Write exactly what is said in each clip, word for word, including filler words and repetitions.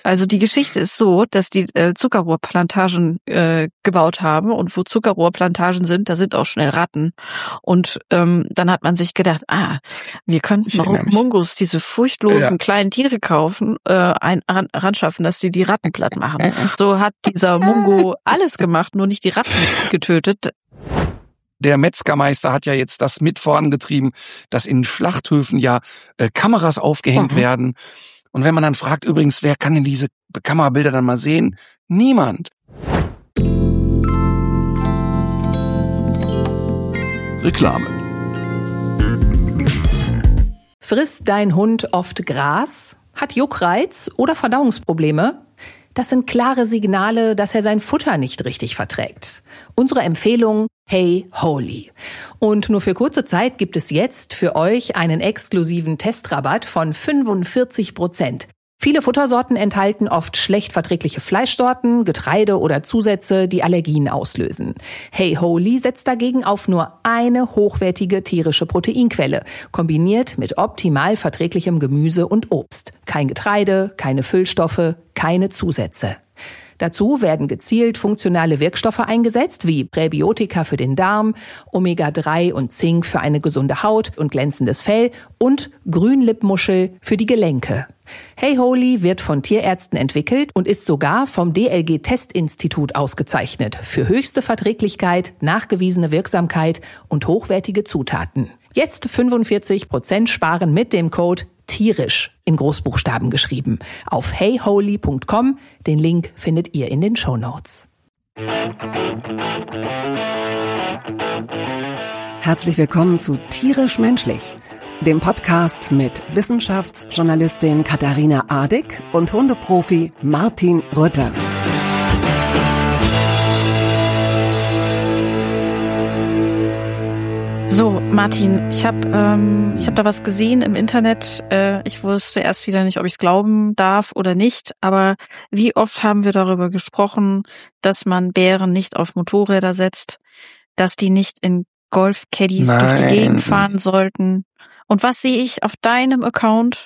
Also die Geschichte ist so, dass die äh, Zuckerrohrplantagen äh, gebaut haben und wo Zuckerrohrplantagen sind, da sind auch schnell Ratten. Und ähm, dann hat man sich gedacht, ah, wir könnten Mungos, diese furchtlosen ja. kleinen Tiere kaufen, äh, ein, ran, ranschaffen, dass die die Ratten platt machen. So hat dieser Mungo alles gemacht, nur nicht die Ratten getötet. Der Metzgermeister hat ja jetzt das mit vorangetrieben, dass in Schlachthöfen ja äh, Kameras aufgehängt mhm. werden. Und wenn man dann fragt, übrigens, wer kann denn diese Kamerabilder dann mal sehen? Niemand. Reklame. Frisst dein Hund oft Gras? Hat Juckreiz oder Verdauungsprobleme? Das sind klare Signale, dass er sein Futter nicht richtig verträgt. Unsere Empfehlung: Hey Holy. Und nur für kurze Zeit gibt es jetzt für euch einen exklusiven Testrabatt von fünfundvierzig Prozent. Viele Futtersorten enthalten oft schlecht verträgliche Fleischsorten, Getreide oder Zusätze, die Allergien auslösen. Hey Holy setzt dagegen auf nur eine hochwertige tierische Proteinquelle, kombiniert mit optimal verträglichem Gemüse und Obst. Kein Getreide, keine Füllstoffe, keine Zusätze. Dazu werden gezielt funktionale Wirkstoffe eingesetzt, wie Präbiotika für den Darm, Omega drei und Zink für eine gesunde Haut und glänzendes Fell und Grünlippmuschel für die Gelenke. Hey Holy wird von Tierärzten entwickelt und ist sogar vom D L G-Testinstitut ausgezeichnet für höchste Verträglichkeit, nachgewiesene Wirksamkeit und hochwertige Zutaten. Jetzt fünfundvierzig Prozent sparen mit dem Code tierisch in Großbuchstaben geschrieben auf hey holy punkt com. Den Link findet ihr in den Shownotes. Herzlich willkommen zu Tierisch Menschlich, dem Podcast mit Wissenschaftsjournalistin Katharina Adick und Hundeprofi Martin Rütter. So, Martin, ich habe ähm, ich hab da was gesehen im Internet. Äh, ich wusste erst wieder nicht, ob ich es glauben darf oder nicht. Aber wie oft haben wir darüber gesprochen, dass man Bären nicht auf Motorräder setzt, dass die nicht in Golf-Caddies durch die Gegend fahren sollten. Und was sehe ich auf deinem Account?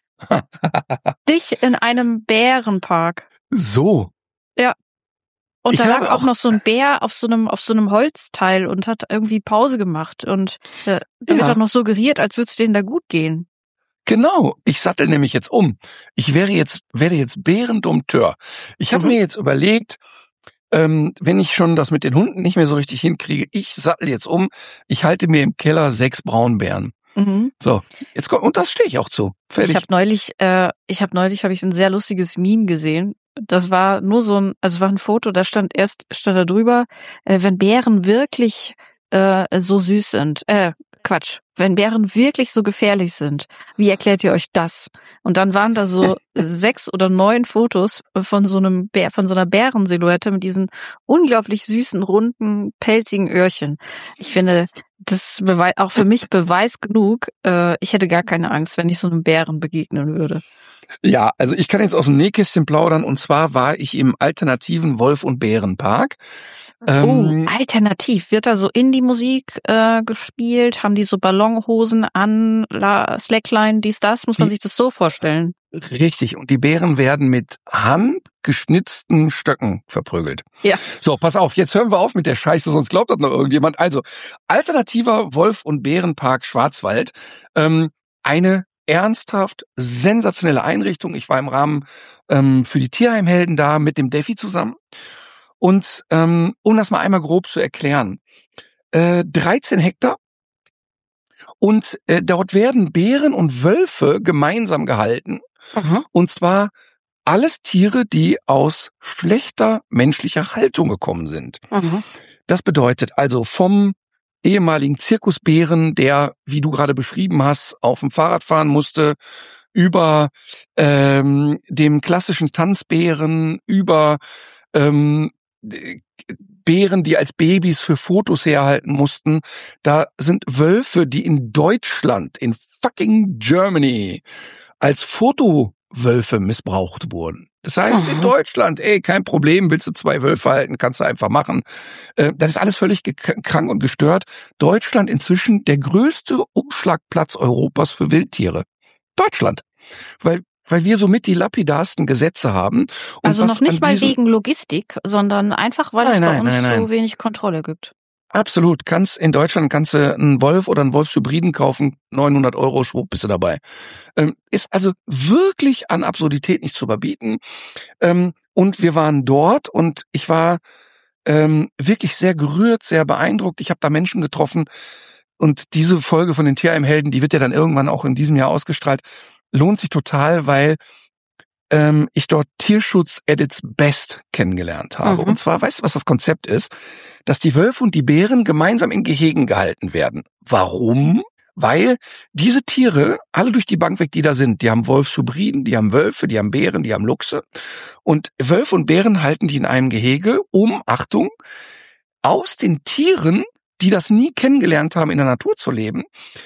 Dich in einem Bärenpark. So. Ja. Und ich da lag auch auch noch so ein Bär auf so einem auf so einem Holzteil und hat irgendwie Pause gemacht. Und äh, da Ja. wird auch noch suggeriert, als würde es denen da gut gehen. Genau, ich sattel nämlich jetzt um. Ich wäre jetzt, werde jetzt Bärendompteur. Ich habe Mhm. mir jetzt überlegt, ähm, wenn ich schon das mit den Hunden nicht mehr so richtig hinkriege, ich sattel jetzt um. Ich halte mir im Keller sechs Braunbären. Mhm. So, jetzt kommt, und das stehe ich auch zu. Fertig. Ich habe neulich, äh, ich habe neulich, habe ich ein sehr lustiges Meme gesehen. Das war nur so ein, also war ein Foto, da stand erst, stand da drüber, äh, wenn Bären wirklich äh, so süß sind, äh, Quatsch, wenn Bären wirklich so gefährlich sind, wie erklärt ihr euch das? Und dann waren da so sechs oder neun Fotos von so einem Bär, von so einer Bärensilhouette mit diesen unglaublich süßen, runden, pelzigen Öhrchen. Ich finde, das ist bewei- auch für mich Beweis genug, äh, ich hätte gar keine Angst, wenn ich so einem Bären begegnen würde. Ja, also ich kann jetzt aus dem Nähkästchen plaudern, und zwar war ich im alternativen Wolf- und Bärenpark. Ähm, oh, alternativ. Wird da so Indie-Musik äh, gespielt? Haben die so Ballonhosen an, La- Slackline, dies, das? Muss man die, sich das so vorstellen? Richtig. Und die Bären werden mit handgeschnitzten Stöcken verprügelt. Ja. So, pass auf. Jetzt hören wir auf mit der Scheiße, sonst glaubt das noch irgendjemand. Also, alternativer Wolf- und Bärenpark Schwarzwald. Ähm, eine ernsthaft sensationelle Einrichtung. Ich war im Rahmen ähm, für die Tierheimhelden da mit dem Defi zusammen. Und ähm, um das mal einmal grob zu erklären, äh, dreizehn Hektar und äh, dort werden Bären und Wölfe gemeinsam gehalten. Mhm. Und zwar alles Tiere, die aus schlechter menschlicher Haltung gekommen sind. Mhm. Das bedeutet also vom ehemaligen Zirkusbären, der, wie du gerade beschrieben hast, auf dem Fahrrad fahren musste, über ähm, dem klassischen Tanzbären, über ähm, Bären, die als Babys für Fotos herhalten mussten. Da sind Wölfe, die in Deutschland, in fucking Germany, als Fotowölfe missbraucht wurden. Das heißt, in Deutschland, ey, kein Problem, willst du zwei Wölfe halten, kannst du einfach machen. Äh, das ist alles völlig krank und gestört. Deutschland inzwischen der größte Umschlagplatz Europas für Wildtiere. Deutschland. Weil weil wir somit die lapidarsten Gesetze haben. Und also was noch nicht an mal diesen, wegen Logistik, sondern einfach, weil nein, es bei nein, uns nein, nein. so wenig Kontrolle gibt. Absolut. Kannst, in Deutschland kannst du einen Wolf oder einen Wolfshybriden kaufen, neunhundert Euro, schwupp, bist du dabei. Ähm, ist also wirklich an Absurdität nicht zu überbieten. Ähm, und wir waren dort und ich war ähm, wirklich sehr gerührt, sehr beeindruckt. Ich habe da Menschen getroffen und diese Folge von den Tierheimhelden, die wird ja dann irgendwann auch in diesem Jahr ausgestrahlt, lohnt sich total, weil ähm, ich dort Tierschutz at its best kennengelernt habe. Mhm. Und zwar, weißt du, was das Konzept ist? Dass die Wölfe und die Bären gemeinsam in Gehegen gehalten werden. Warum? Weil diese Tiere, alle durch die Bank weg, die da sind, die haben Wolfshybriden, die haben Wölfe, die haben Bären, die haben Luchse. Und Wölfe und Bären halten die in einem Gehege, um, Achtung, aus den Tieren, die das nie kennengelernt haben, in der Natur zu leben,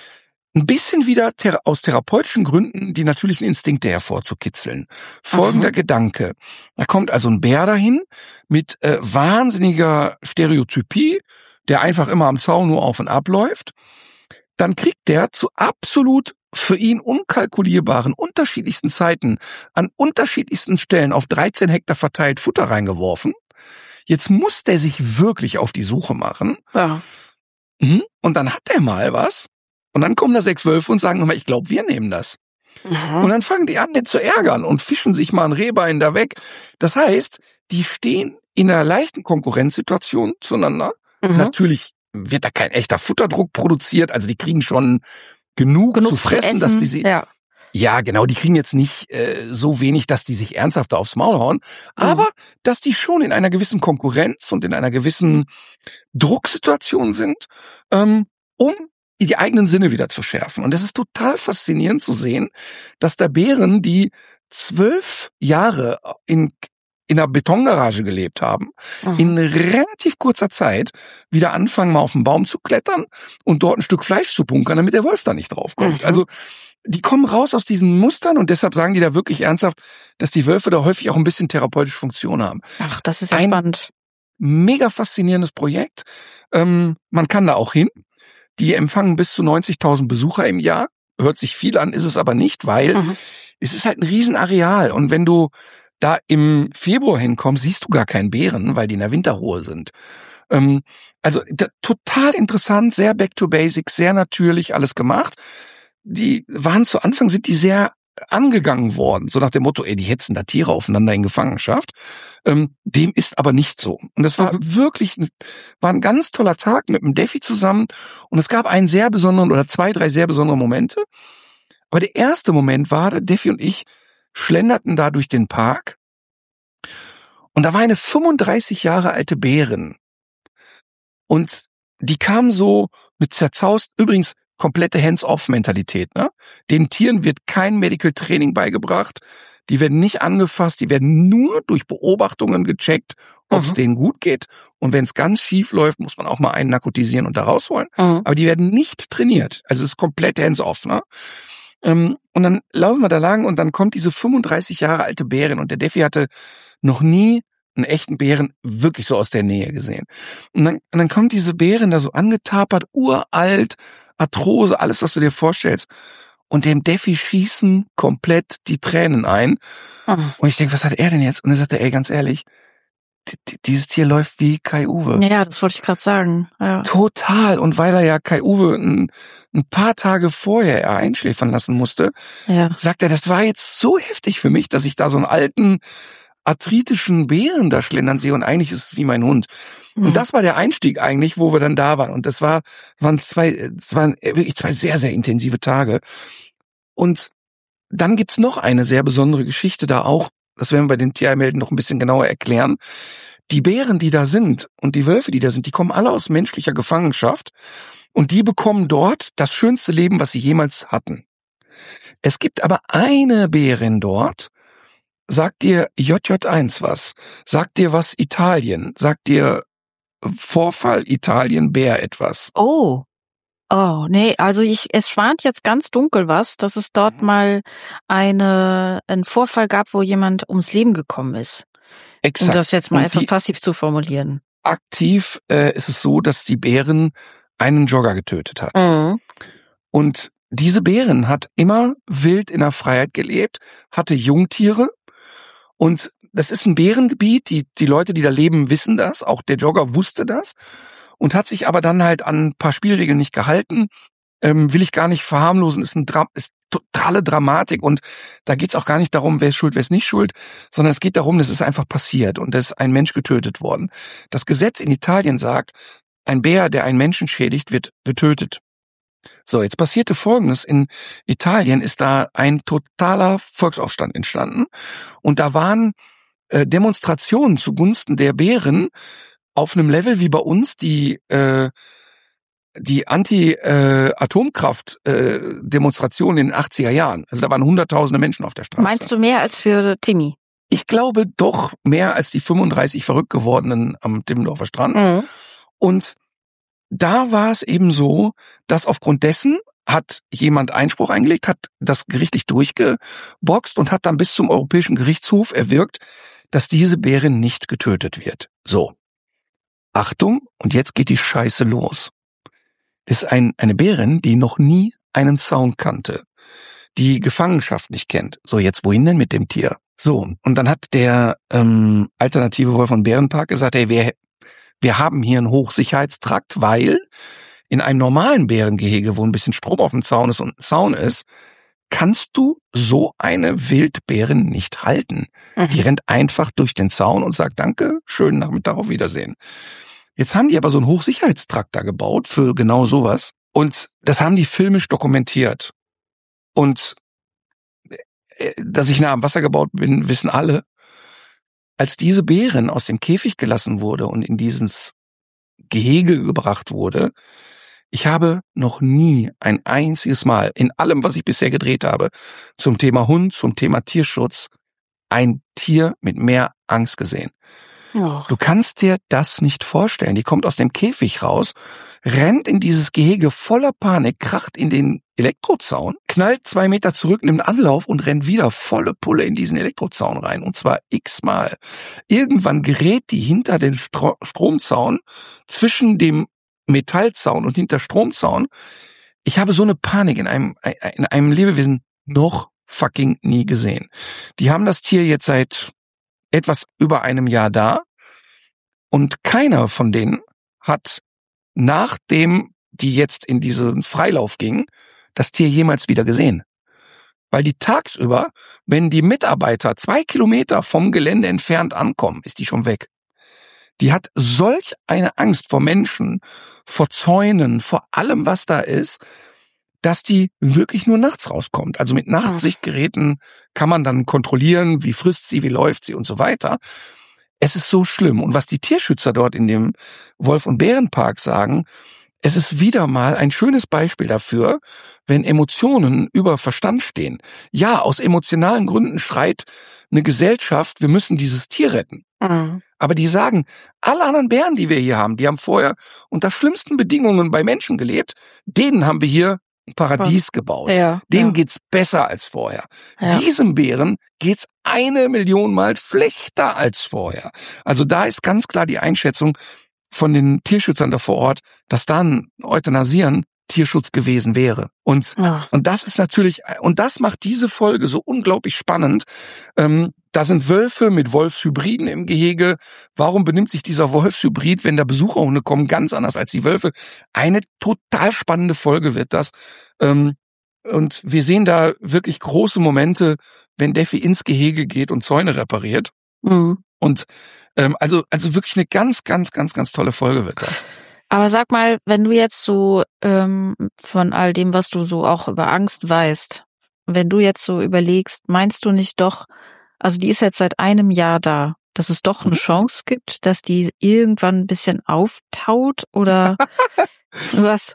ein bisschen wieder thera- aus therapeutischen Gründen die natürlichen Instinkte hervorzukitzeln. Folgender Aha. Gedanke. Da kommt also ein Bär dahin mit äh, wahnsinniger Stereotypie, der einfach immer am Zaun nur auf und ab läuft. Dann kriegt der zu absolut für ihn unkalkulierbaren, unterschiedlichsten Zeiten an unterschiedlichsten Stellen auf dreizehn Hektar verteilt Futter reingeworfen. Jetzt muss der sich wirklich auf die Suche machen. Ja. Mhm. Und dann hat der mal was. Und dann kommen da sechs Wölfe und sagen, ich glaube, wir nehmen das. Mhm. Und dann fangen die an, den zu ärgern und fischen sich mal ein Rehbein da weg. Das heißt, die stehen in einer leichten Konkurrenzsituation zueinander. Mhm. Natürlich wird da kein echter Futterdruck produziert. Also die kriegen schon genug, Genug zu fressen, zu dass essen. die sie... Ja. Ja, genau, die kriegen jetzt nicht äh, so wenig, dass die sich ernsthaft aufs Maul hauen, aber dass die schon in einer gewissen Konkurrenz und in einer gewissen Drucksituation sind, ähm, um die eigenen Sinne wieder zu schärfen. Und es ist total faszinierend zu sehen, dass da Bären, die zwölf Jahre in in einer Betongarage gelebt haben, Mhm. in relativ kurzer Zeit wieder anfangen, mal auf den Baum zu klettern und dort ein Stück Fleisch zu bunkern, damit der Wolf da nicht draufkommt. Mhm. Also die kommen raus aus diesen Mustern und deshalb sagen die da wirklich ernsthaft, dass die Wölfe da häufig auch ein bisschen therapeutische Funktion haben. Ach, das ist ja Ein- spannend. Mega faszinierendes Projekt. Ähm, man kann da auch hin. Die empfangen bis zu neunzigtausend Besucher im Jahr. Hört sich viel an, ist es aber nicht, weil Mhm. es ist halt ein Riesenareal. Und wenn du da im Februar hinkommst, siehst du gar keinen Bären, weil die in der Winterruhe sind. Ähm, also da, total interessant, sehr back to basics, sehr natürlich alles gemacht. Die waren zu Anfang, sind die sehr angegangen worden, so nach dem Motto, ey, die hetzen da Tiere aufeinander in Gefangenschaft. Ähm, dem ist aber nicht so. Und es war Mhm. wirklich, war ein ganz toller Tag mit dem Defi zusammen und es gab einen sehr besonderen oder zwei, drei sehr besondere Momente. Aber der erste Moment war, der Defi und ich schlenderten da durch den Park und da war eine fünfunddreißig Jahre alte Bärin und die kam so mit zerzaust, übrigens komplette Hands-off-Mentalität. Ne? Den Tieren wird kein Medical Training beigebracht, die werden nicht angefasst, die werden nur durch Beobachtungen gecheckt, ob es Mhm. denen gut geht und wenn es ganz schief läuft, muss man auch mal einen narkotisieren und da rausholen. Mhm. Aber die werden nicht trainiert, also es ist komplett hands-off. Ne? Ähm, und dann laufen wir da lang und dann kommt diese fünfunddreißig Jahre alte Bärin und der Defi hatte noch nie einen echten Bären wirklich so aus der Nähe gesehen. Und dann, und dann kommt diese Bärin da so angetapert, uralt, Arthrose, alles, was du dir vorstellst. Und dem Defi schießen komplett die Tränen ein. Mhm. Und ich denke, was hat er denn jetzt? Und er sagte, ey, ganz ehrlich, d- d- dieses Tier läuft wie Kai-Uwe. Ja, das wollte ich gerade sagen. Ja. Total. Und weil er ja Kai-Uwe ein, ein paar Tage vorher er einschläfern lassen musste, Ja. sagt er, das war jetzt so heftig für mich, dass ich da so einen alten, arthritischen Bären da schlendern sehe und eigentlich ist es wie mein Hund. Mhm. Und das war der Einstieg eigentlich, wo wir dann da waren. Und das war, waren zwei, es waren wirklich zwei sehr, sehr intensive Tage. Und dann gibt's noch eine sehr besondere Geschichte da auch. Das werden wir bei den Tierheimhelden noch ein bisschen genauer erklären. Die Bären, die da sind und die Wölfe, die da sind, die kommen alle aus menschlicher Gefangenschaft. Und die bekommen dort das schönste Leben, was sie jemals hatten. Es gibt aber eine Bärin dort, sagt dir J J eins was? Sagt dir was Italien? Sagt dir Vorfall Italien Bär etwas? Oh. Oh, nee, also ich, es schwant jetzt ganz dunkel was, dass es dort mal eine, einen Vorfall gab, wo jemand ums Leben gekommen ist. Exakt. Um das jetzt mal Und einfach die, passiv zu formulieren. aktiv äh, ist es so, dass die Bärin einen Jogger getötet hat. Mhm. Und diese Bärin hat immer wild in der Freiheit gelebt, hatte Jungtiere und das ist ein Bärengebiet, die, die Leute, die da leben, wissen das, auch der Jogger wusste das und hat sich aber dann halt an ein paar Spielregeln nicht gehalten. Ähm, will ich gar nicht verharmlosen, ist, ein Dra- ist totale Dramatik und da geht's auch gar nicht darum, wer ist schuld, wer ist nicht schuld, sondern es geht darum, das ist einfach passiert und da ist ein Mensch getötet worden. Das Gesetz in Italien sagt, ein Bär, der einen Menschen schädigt, wird getötet. So, jetzt passierte Folgendes. In Italien ist da ein totaler Volksaufstand entstanden und da waren äh, Demonstrationen zugunsten der Bären auf einem Level wie bei uns, die äh, die Anti-Atomkraft-Demonstrationen in den achtziger Jahren. Also da waren hunderttausende Menschen auf der Straße. Meinst du mehr als für Timmy? Ich glaube doch mehr als die fünfunddreißig verrückt gewordenen am Timmendorfer Strand. Mhm. Und da war es eben so, dass aufgrund dessen hat jemand Einspruch eingelegt, hat das gerichtlich durchgeboxt und hat dann bis zum Europäischen Gerichtshof erwirkt, dass diese Bärin nicht getötet wird. So. Achtung, und jetzt geht die Scheiße los. Ist ein, eine Bärin, die noch nie einen Zaun kannte, die Gefangenschaft nicht kennt. So, jetzt wohin denn mit dem Tier? So, und dann hat der ähm, alternative Wolf- und Bärenpark gesagt, ey, wir, wir haben hier einen Hochsicherheitstrakt, weil in einem normalen Bärengehege, wo ein bisschen Strom auf dem Zaun ist und ein Zaun ist, kannst du so eine Wildbärin nicht halten. Mhm. Die rennt einfach durch den Zaun und sagt, danke, schönen Nachmittag, auf Wiedersehen. Jetzt haben die aber so einen Hochsicherheitstrakt da gebaut für genau sowas. Und das haben die filmisch dokumentiert. Und dass ich nah am Wasser gebaut bin, wissen alle. Als diese Bärin aus dem Käfig gelassen wurde und in dieses Gehege gebracht wurde, ich habe noch nie ein einziges Mal in allem, was ich bisher gedreht habe, zum Thema Hund, zum Thema Tierschutz, ein Tier mit mehr Angst gesehen. Oh. Du kannst dir das nicht vorstellen. Die kommt aus dem Käfig raus, rennt in dieses Gehege voller Panik, kracht in den Elektrozaun, knallt zwei Meter zurück, nimmt Anlauf und rennt wieder volle Pulle in diesen Elektrozaun rein. Und zwar x-mal. Irgendwann gerät die hinter den Stro- Stromzaun, zwischen dem Metallzaun und hinter Stromzaun. Ich habe so eine Panik in einem, in einem Lebewesen noch fucking nie gesehen. Die haben das Tier jetzt seit etwas über einem Jahr da und keiner von denen hat, nachdem die jetzt in diesen Freilauf gingen, das Tier jemals wieder gesehen. Weil die tagsüber, wenn die Mitarbeiter zwei Kilometer vom Gelände entfernt ankommen, ist die schon weg. Die hat solch eine Angst vor Menschen, vor Zäunen, vor allem, was da ist, dass die wirklich nur nachts rauskommt. Also mit Nachtsichtgeräten kann man dann kontrollieren, wie frisst sie, wie läuft sie und so weiter. Es ist so schlimm. Und was die Tierschützer dort in dem Wolf- und Bärenpark sagen, es ist wieder mal ein schönes Beispiel dafür, wenn Emotionen über Verstand stehen. Ja, aus emotionalen Gründen schreit eine Gesellschaft, wir müssen dieses Tier retten. Mhm. Aber die sagen, alle anderen Bären, die wir hier haben, die haben vorher unter schlimmsten Bedingungen bei Menschen gelebt, denen haben wir hier ein Paradies gebaut. Ja, Denen ja. geht's besser als vorher. Ja. Diesem Bären geht's eine Million Mal schlechter als vorher. Also da ist ganz klar die Einschätzung von den Tierschützern da vor Ort, dass da ein Euthanasieren Tierschutz gewesen wäre. Und, ja. und das ist natürlich, und das macht diese Folge so unglaublich spannend. Ähm, da sind Wölfe mit Wolfshybriden im Gehege. Warum benimmt sich dieser Wolfshybrid, wenn da Besucherhunde kommen, ganz anders als die Wölfe? Eine total spannende Folge wird das. Ähm, und wir sehen da wirklich große Momente, wenn Daffy ins Gehege geht und Zäune repariert. Mhm. Und ähm, also also wirklich eine ganz, ganz, ganz, ganz tolle Folge wird das. Aber sag mal, wenn du jetzt so ähm, von all dem, was du so auch über Angst weißt, wenn du jetzt so überlegst, meinst du nicht doch, also die ist jetzt seit einem Jahr da, dass es doch eine Chance gibt, dass die irgendwann ein bisschen auftaut oder was?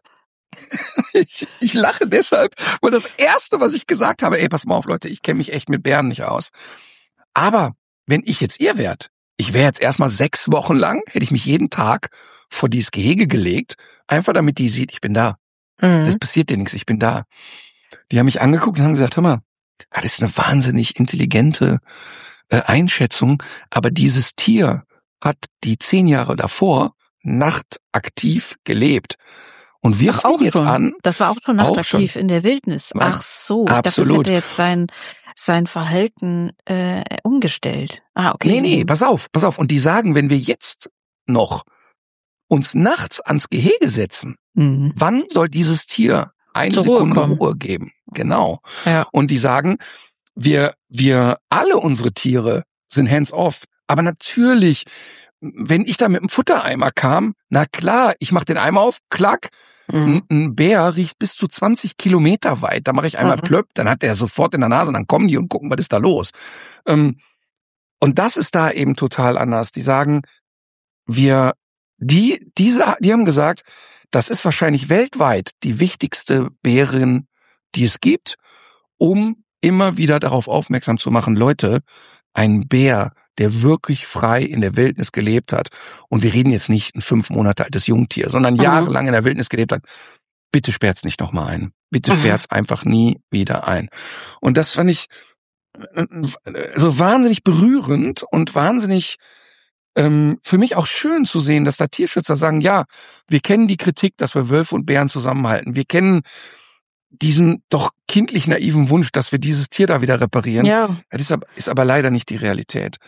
Ich, ich lache deshalb, weil das Erste, was ich gesagt habe, ey, pass mal auf, Leute, ich kenne mich echt mit Bären nicht aus. Aber wenn ich jetzt ihr wärt, ich wäre jetzt erstmal sechs Wochen lang, hätte ich mich jeden Tag vor dieses Gehege gelegt, einfach damit die sieht, ich bin da. Mhm. Das passiert dir nichts, ich bin da. Die haben mich angeguckt und haben gesagt, hör mal, das ist eine wahnsinnig intelligente äh, Einschätzung, aber dieses Tier hat die zehn Jahre davor nachtaktiv gelebt. Und wir Ach, fangen auch jetzt schon. an. Das war auch schon Auch nachtaktiv schon. in der Wildnis. Ja, Ach so, ich dachte, das absolut. hätte jetzt sein, sein Verhalten äh, umgestellt. Ah, okay. Nee, nee, pass auf, pass auf. Und die sagen, wenn wir jetzt noch uns nachts ans Gehege setzen, Mhm. wann soll dieses Tier eine Zur Ruhe Sekunde kommen. Ruhe geben? Genau. Ja. Und die sagen, wir, wir, alle unsere Tiere sind hands-off. Aber natürlich, wenn ich da mit dem Futtereimer kam, na klar, ich mach den Eimer auf, klack, Mhm. ein, ein Bär riecht bis zu zwanzig Kilometer weit. Da mache ich einmal Mhm. plöpp, dann hat der sofort in der Nase, dann kommen die und gucken, was ist da los. Ähm, und das ist da eben total anders. Die sagen, wir, die, diese, die haben gesagt, das ist wahrscheinlich weltweit die wichtigste Bärin, die es gibt, um immer wieder darauf aufmerksam zu machen, Leute, ein Bär, der wirklich frei in der Wildnis gelebt hat, und wir reden jetzt nicht ein fünf Monate altes Jungtier, sondern Mhm. jahrelang in der Wildnis gelebt hat, bitte sperrt's nicht nochmal ein. Bitte Mhm. sperrt's einfach nie wieder ein. Und das fand ich so wahnsinnig berührend und wahnsinnig ähm, für mich auch schön zu sehen, dass da Tierschützer sagen, ja, wir kennen die Kritik, dass wir Wölfe und Bären zusammenhalten. Wir kennen diesen doch kindlich naiven Wunsch, dass wir dieses Tier da wieder reparieren. Ja. Das ist aber, ist aber leider nicht die Realität.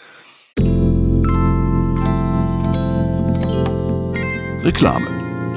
Reklame.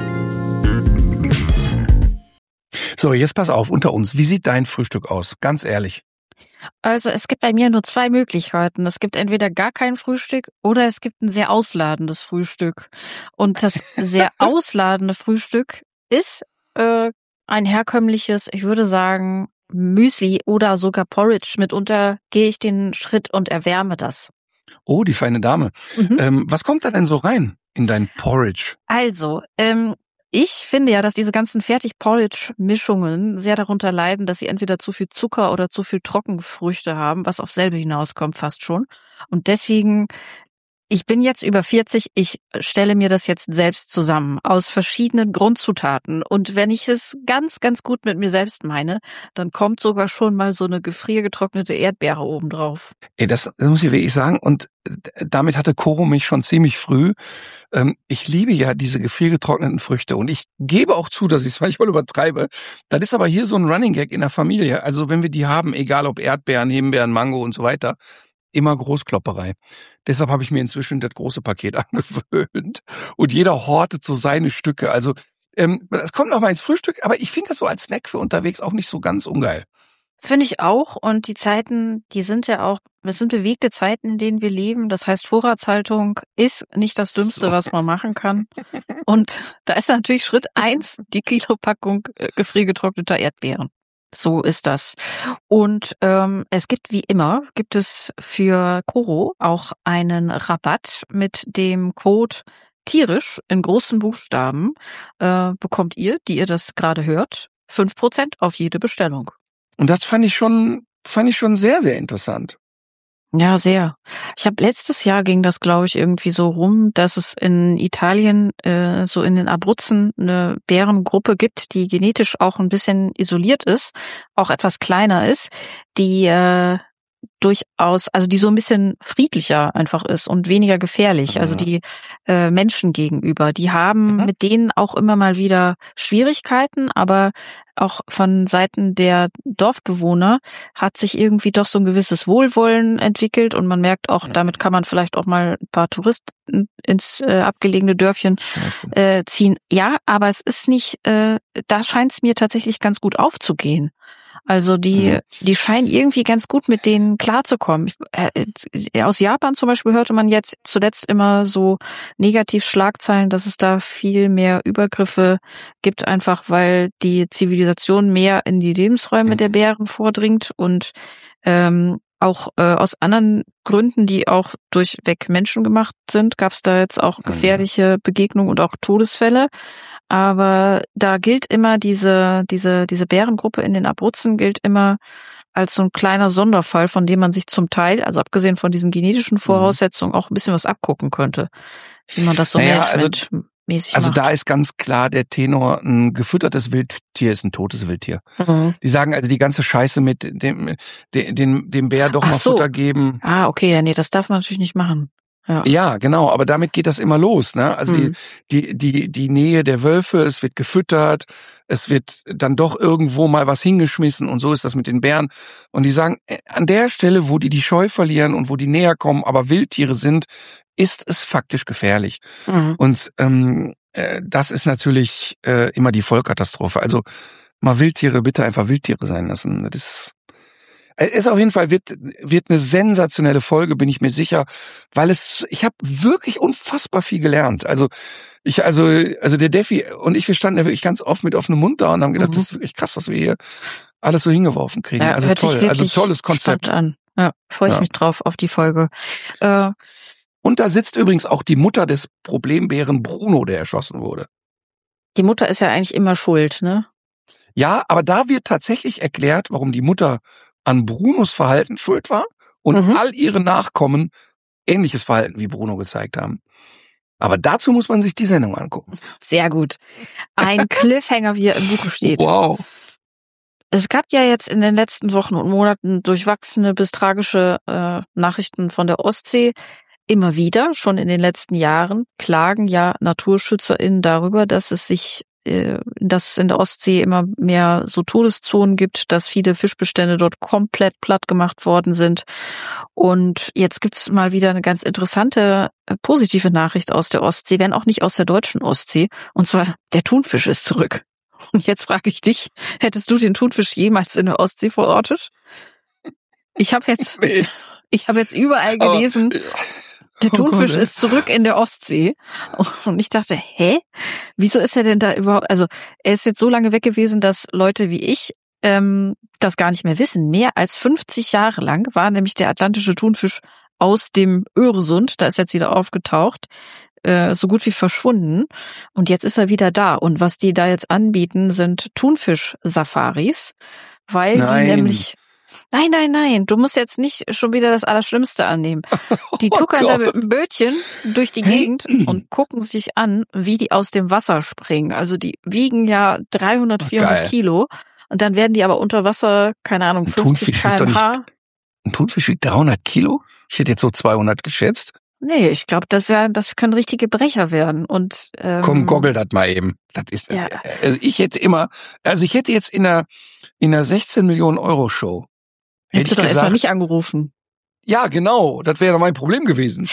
So, jetzt pass auf, unter uns. Wie sieht dein Frühstück aus? Ganz ehrlich. Also es gibt bei mir nur zwei Möglichkeiten. Es gibt entweder gar kein Frühstück oder es gibt ein sehr ausladendes Frühstück. Und das sehr ausladende Frühstück ist äh, ein herkömmliches, ich würde sagen, Müsli oder sogar Porridge. Mitunter gehe ich den Schritt und erwärme das. Oh, die feine Dame. Mhm. Ähm, was kommt da denn so rein in dein Porridge? Also, ähm, ich finde ja, dass diese ganzen Fertig-Porridge-Mischungen sehr darunter leiden, dass sie entweder zu viel Zucker oder zu viel Trockenfrüchte haben, was auf selbe hinauskommt fast schon. Und deswegen, ich bin jetzt über vierzig, ich stelle mir das jetzt selbst zusammen aus verschiedenen Grundzutaten. Und wenn ich es ganz, ganz gut mit mir selbst meine, dann kommt sogar schon mal so eine gefriergetrocknete Erdbeere obendrauf. Ey, das, das muss ich wirklich sagen. Und damit hatte Coro mich schon ziemlich früh. Ähm, ich liebe ja diese gefriergetrockneten Früchte. Und ich gebe auch zu, dass ich es manchmal übertreibe. Das ist aber hier so ein Running Gag in der Familie. Also wenn wir die haben, egal ob Erdbeeren, Himbeeren, Mango und so weiter, immer Großklopperei. Deshalb habe ich mir inzwischen das große Paket angewöhnt. Und jeder hortet so seine Stücke. Also ähm, das kommt noch mal ins Frühstück, aber ich finde das so als Snack für unterwegs auch nicht so ganz ungeil. Finde ich auch. Und die Zeiten, die sind ja auch, es sind bewegte Zeiten, in denen wir leben. Das heißt, Vorratshaltung ist nicht das Dümmste, was man machen kann. Und da ist natürlich Schritt eins die Kilopackung äh, gefriergetrockneter Erdbeeren. So ist das. Und ähm, es gibt wie immer, gibt es für Coro auch einen Rabatt mit dem Code tierisch in großen Buchstaben. Äh, bekommt ihr, die ihr das gerade hört, fünf Prozent auf jede Bestellung. Und das fand ich schon, fand ich schon sehr, sehr interessant. Ja, sehr. Ich habe letztes Jahr ging das, glaube ich, irgendwie so rum, dass es in Italien äh, so in den Abruzzen eine Bärengruppe gibt, die genetisch auch ein bisschen isoliert ist, auch etwas kleiner ist, die äh, durchaus, also die so ein bisschen friedlicher einfach ist und weniger gefährlich, also die äh, Menschen gegenüber. Die haben Mhm. mit denen auch immer mal wieder Schwierigkeiten, aber auch von Seiten der Dorfbewohner hat sich irgendwie doch so ein gewisses Wohlwollen entwickelt und man merkt auch, damit kann man vielleicht auch mal ein paar Touristen ins äh, abgelegene Dörfchen Scheiße. äh, ziehen. Ja, aber es ist nicht, äh, da scheint es mir tatsächlich ganz gut aufzugehen. Also die, Mhm. die scheinen irgendwie ganz gut mit denen klarzukommen. Ich, äh, aus Japan zum Beispiel hörte man jetzt zuletzt immer so Negativschlagzeilen, dass es da viel mehr Übergriffe gibt, einfach weil die Zivilisation mehr in die Lebensräume Mhm. der Bären vordringt und ähm, auch äh, aus anderen Gründen, die auch durchweg menschengemacht sind, gab es da jetzt auch Mhm. gefährliche Begegnungen und auch Todesfälle. Aber da gilt immer diese, diese, diese Bärengruppe in den Abruzzen gilt immer als so ein kleiner Sonderfall, von dem man sich zum Teil, also abgesehen von diesen genetischen Voraussetzungen, auch ein bisschen was abgucken könnte, wie man das so Naja, also- managementmäßig Also macht. da ist ganz klar der Tenor, ein gefüttertes Wildtier ist ein totes Wildtier. Mhm. Die sagen also die ganze Scheiße mit dem, dem, dem, dem Bär doch Ach mal so. Futter geben. Ah, okay, ja, nee, das darf man natürlich nicht machen. Ja. Ja, genau, aber damit geht das immer los, ne? Also Mhm. die, die, die, die Nähe der Wölfe, es wird gefüttert, es wird dann doch irgendwo mal was hingeschmissen und so ist das mit den Bären. Und die sagen, äh, an der Stelle, wo die die Scheu verlieren und wo die näher kommen, aber Wildtiere sind, ist es faktisch gefährlich. Mhm. Und ähm, äh, das ist natürlich äh, immer die Vollkatastrophe. Also mal Wildtiere, bitte einfach Wildtiere sein lassen. Das ist Es auf jeden Fall wird wird eine sensationelle Folge, bin ich mir sicher, weil es ich habe wirklich unfassbar viel gelernt. Also ich also also der Defi und ich, wir standen ja wirklich ganz oft mit offenem Mund da und haben gedacht, Mhm. das ist wirklich krass, was wir hier alles so hingeworfen kriegen. Ja, also hört sich toll, also wirklich tolles Konzept. spannend an. Ja, freue ich Ja. mich drauf auf die Folge. Äh, Und da sitzt übrigens auch die Mutter des Problembären Bruno, der erschossen wurde. die Mutter ist ja eigentlich immer schuld, ne? Ja, aber da wird tatsächlich erklärt, warum die Mutter an Brunos Verhalten schuld war und Mhm. all ihre Nachkommen ähnliches Verhalten wie Bruno gezeigt haben. Aber dazu muss man sich die Sendung angucken. Sehr gut. Ein Cliffhanger, wie er im Buche steht. Wow. Es gab ja jetzt in den letzten Wochen und Monaten durchwachsene bis tragische äh, Nachrichten von der Ostsee. Immer wieder, schon in den letzten Jahren, klagen ja NaturschützerInnen darüber, dass es sich, äh, dass es in der Ostsee immer mehr so Todeszonen gibt, dass viele Fischbestände dort komplett platt gemacht worden sind. Und jetzt gibt's mal wieder eine ganz interessante, äh, positive Nachricht aus der Ostsee, wenn auch nicht aus der deutschen Ostsee. Und zwar, der Thunfisch ist zurück. Und jetzt frage ich dich, hättest du den Thunfisch jemals in der Ostsee verortet? Ich habe jetzt, Nee. ich habe jetzt überall Aber- gelesen, der Oh Thunfisch Gott, ey. ist zurück in der Ostsee. Und ich dachte, hä? Wieso ist er denn da überhaupt? Also er ist jetzt so lange weg gewesen, dass Leute wie ich ähm, das gar nicht mehr wissen. Mehr als fünfzig Jahre lang war nämlich der atlantische Thunfisch aus dem Öresund, da ist jetzt wieder aufgetaucht, äh, so gut wie verschwunden. Und jetzt ist er wieder da. Und was die da jetzt anbieten, sind Thunfisch-Safaris, weil Nein. die nämlich... Nein, nein, nein, du musst jetzt nicht schon wieder das Allerschlimmste annehmen. Die Oh tuckern da Gott. mit dem Bötchen durch die Gegend und gucken sich an, wie die aus dem Wasser springen. Also die wiegen ja dreihundert, Ach, vierhundert geil. Kilo. Und dann werden die aber unter Wasser, keine Ahnung, Ein fünfzig Thunfisch wiegt doch Kilometer pro Stunde. Ein Thunfisch wiegt dreihundert Kilo? Ich hätte jetzt so zweihundert geschätzt. Nee, ich glaube, das wäre, das können richtige Brecher werden. Und ähm, Komm, goggle das mal eben. Das ist, Ja. also ich hätte immer, also ich hätte jetzt in einer, in einer sechzehn Millionen Euro Show, hätte hättest du ich doch erstmal gesagt, mich angerufen. ja, genau, das wäre doch mein Problem gewesen.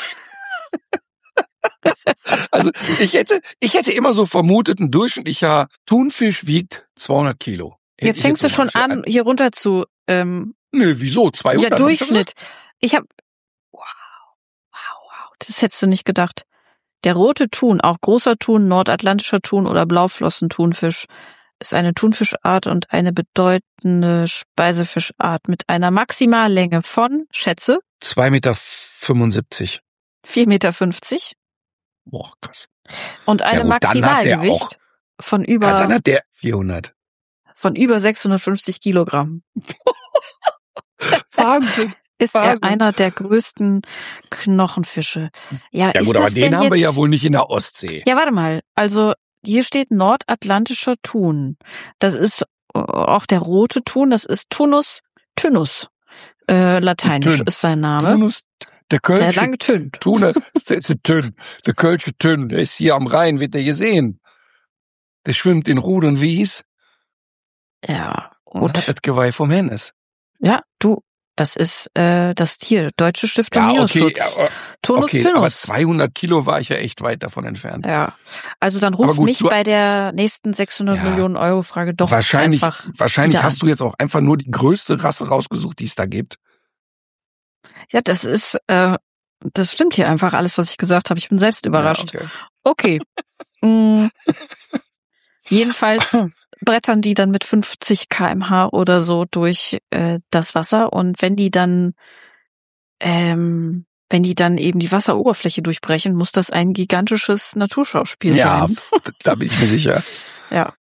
Also ich hätte, ich hätte immer so vermutet, ein durchschnittlicher Thunfisch wiegt zweihundert Kilo. Hätte Jetzt ich fängst du so schon mal- an, hier runter zu, ähm, Nö, wieso? zweihundert? ja, hab ich doch Durchschnitt. Ich habe, wow, wow, wow, das hättest du nicht gedacht. Der rote Thun, auch großer Thun, nordatlantischer Thun oder Blauflossenthunfisch, ist eine Thunfischart und eine bedeutende Speisefischart mit einer Maximallänge von, schätze, gesagt. zwei Meter fünfundsiebzig. vier Meter fünfzig Boah, krass. und einem Ja gut, dann hat der auch- Maximalgewicht von über, Ja, dann hat der vierhundert. von über sechshundertfünfzig Kilogramm. Wahnsinn. Ist er Wahnsinn. einer der größten Knochenfische. Ja, Ja ist gut, aber das den denn haben wir jetzt, ja wohl nicht in der Ostsee. Ja, warte mal. Also hier steht nordatlantischer Thun. Das ist äh, auch der rote Thun. Das ist Thunus tynus. Äh, lateinisch Tyn. ist sein Name. Tunus, der Der Kölsche lange Tün. Tune, das ist ein Tünn. Der Kölsche Tünn, der ist hier am Rhein, wird der gesehen. Der schwimmt in Rud und Wies Ja, und hat gut. das Geweih vom Hennes. Ja, du, das ist äh, das Tier. Deutsche Stiftung Ja, okay, Meeresschutz. ja, Tunus okay, aber tynus. zweihundert Kilo war ich ja echt weit davon entfernt. Ja, also dann Aber ruf gut, mich du- bei der nächsten sechshundert Ja. Millionen Euro Frage doch wahrscheinlich einfach wahrscheinlich wieder hast du jetzt auch einfach nur die größte Rasse rausgesucht, die es da gibt. Ja, das ist, äh, das stimmt hier einfach alles, was ich gesagt habe. Ich bin selbst überrascht. Ja, okay. Okay. mm. Jedenfalls brettern die dann mit fünfzig Kilometer pro Stunde oder so durch äh, das Wasser und wenn die dann, ähm, wenn die dann eben die Wasseroberfläche durchbrechen, muss das ein gigantisches Naturschauspiel Ja, sein. f- da bin ich mir sicher. Ja.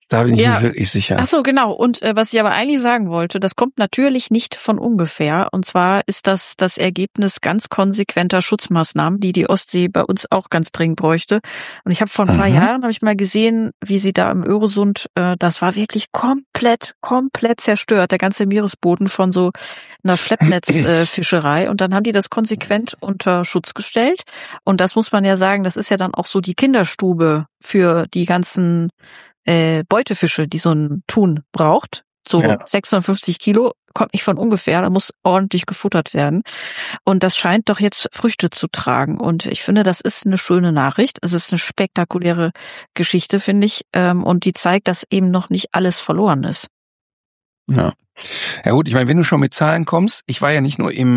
Da bin ich Ja. mir wirklich sicher. Ach so, genau. Und äh, was ich aber eigentlich sagen wollte, das kommt natürlich nicht von ungefähr. Und zwar ist das das Ergebnis ganz konsequenter Schutzmaßnahmen, die die Ostsee bei uns auch ganz dringend bräuchte. Und ich habe vor ein paar Mhm. Jahren, habe ich mal gesehen, wie sie da im Öresund, äh, das war wirklich komplett, komplett zerstört, der ganze Meeresboden von so einer Schleppnetzfischerei. Äh, und dann haben die das konsequent unter Schutz gestellt. Und das muss man ja sagen, das ist ja dann auch so die Kinderstube für die ganzen äh, Beutefische, die so ein Thun braucht. So Ja. sechshundertfünfzig Kilo, kommt nicht von ungefähr, da muss ordentlich gefuttert werden. Und das scheint doch jetzt Früchte zu tragen. Und ich finde, das ist eine schöne Nachricht. Es ist eine spektakuläre Geschichte, finde ich. Ähm, und die zeigt, dass eben noch nicht alles verloren ist. Ja. Ja gut, ich meine, wenn du schon mit Zahlen kommst, ich war ja nicht nur im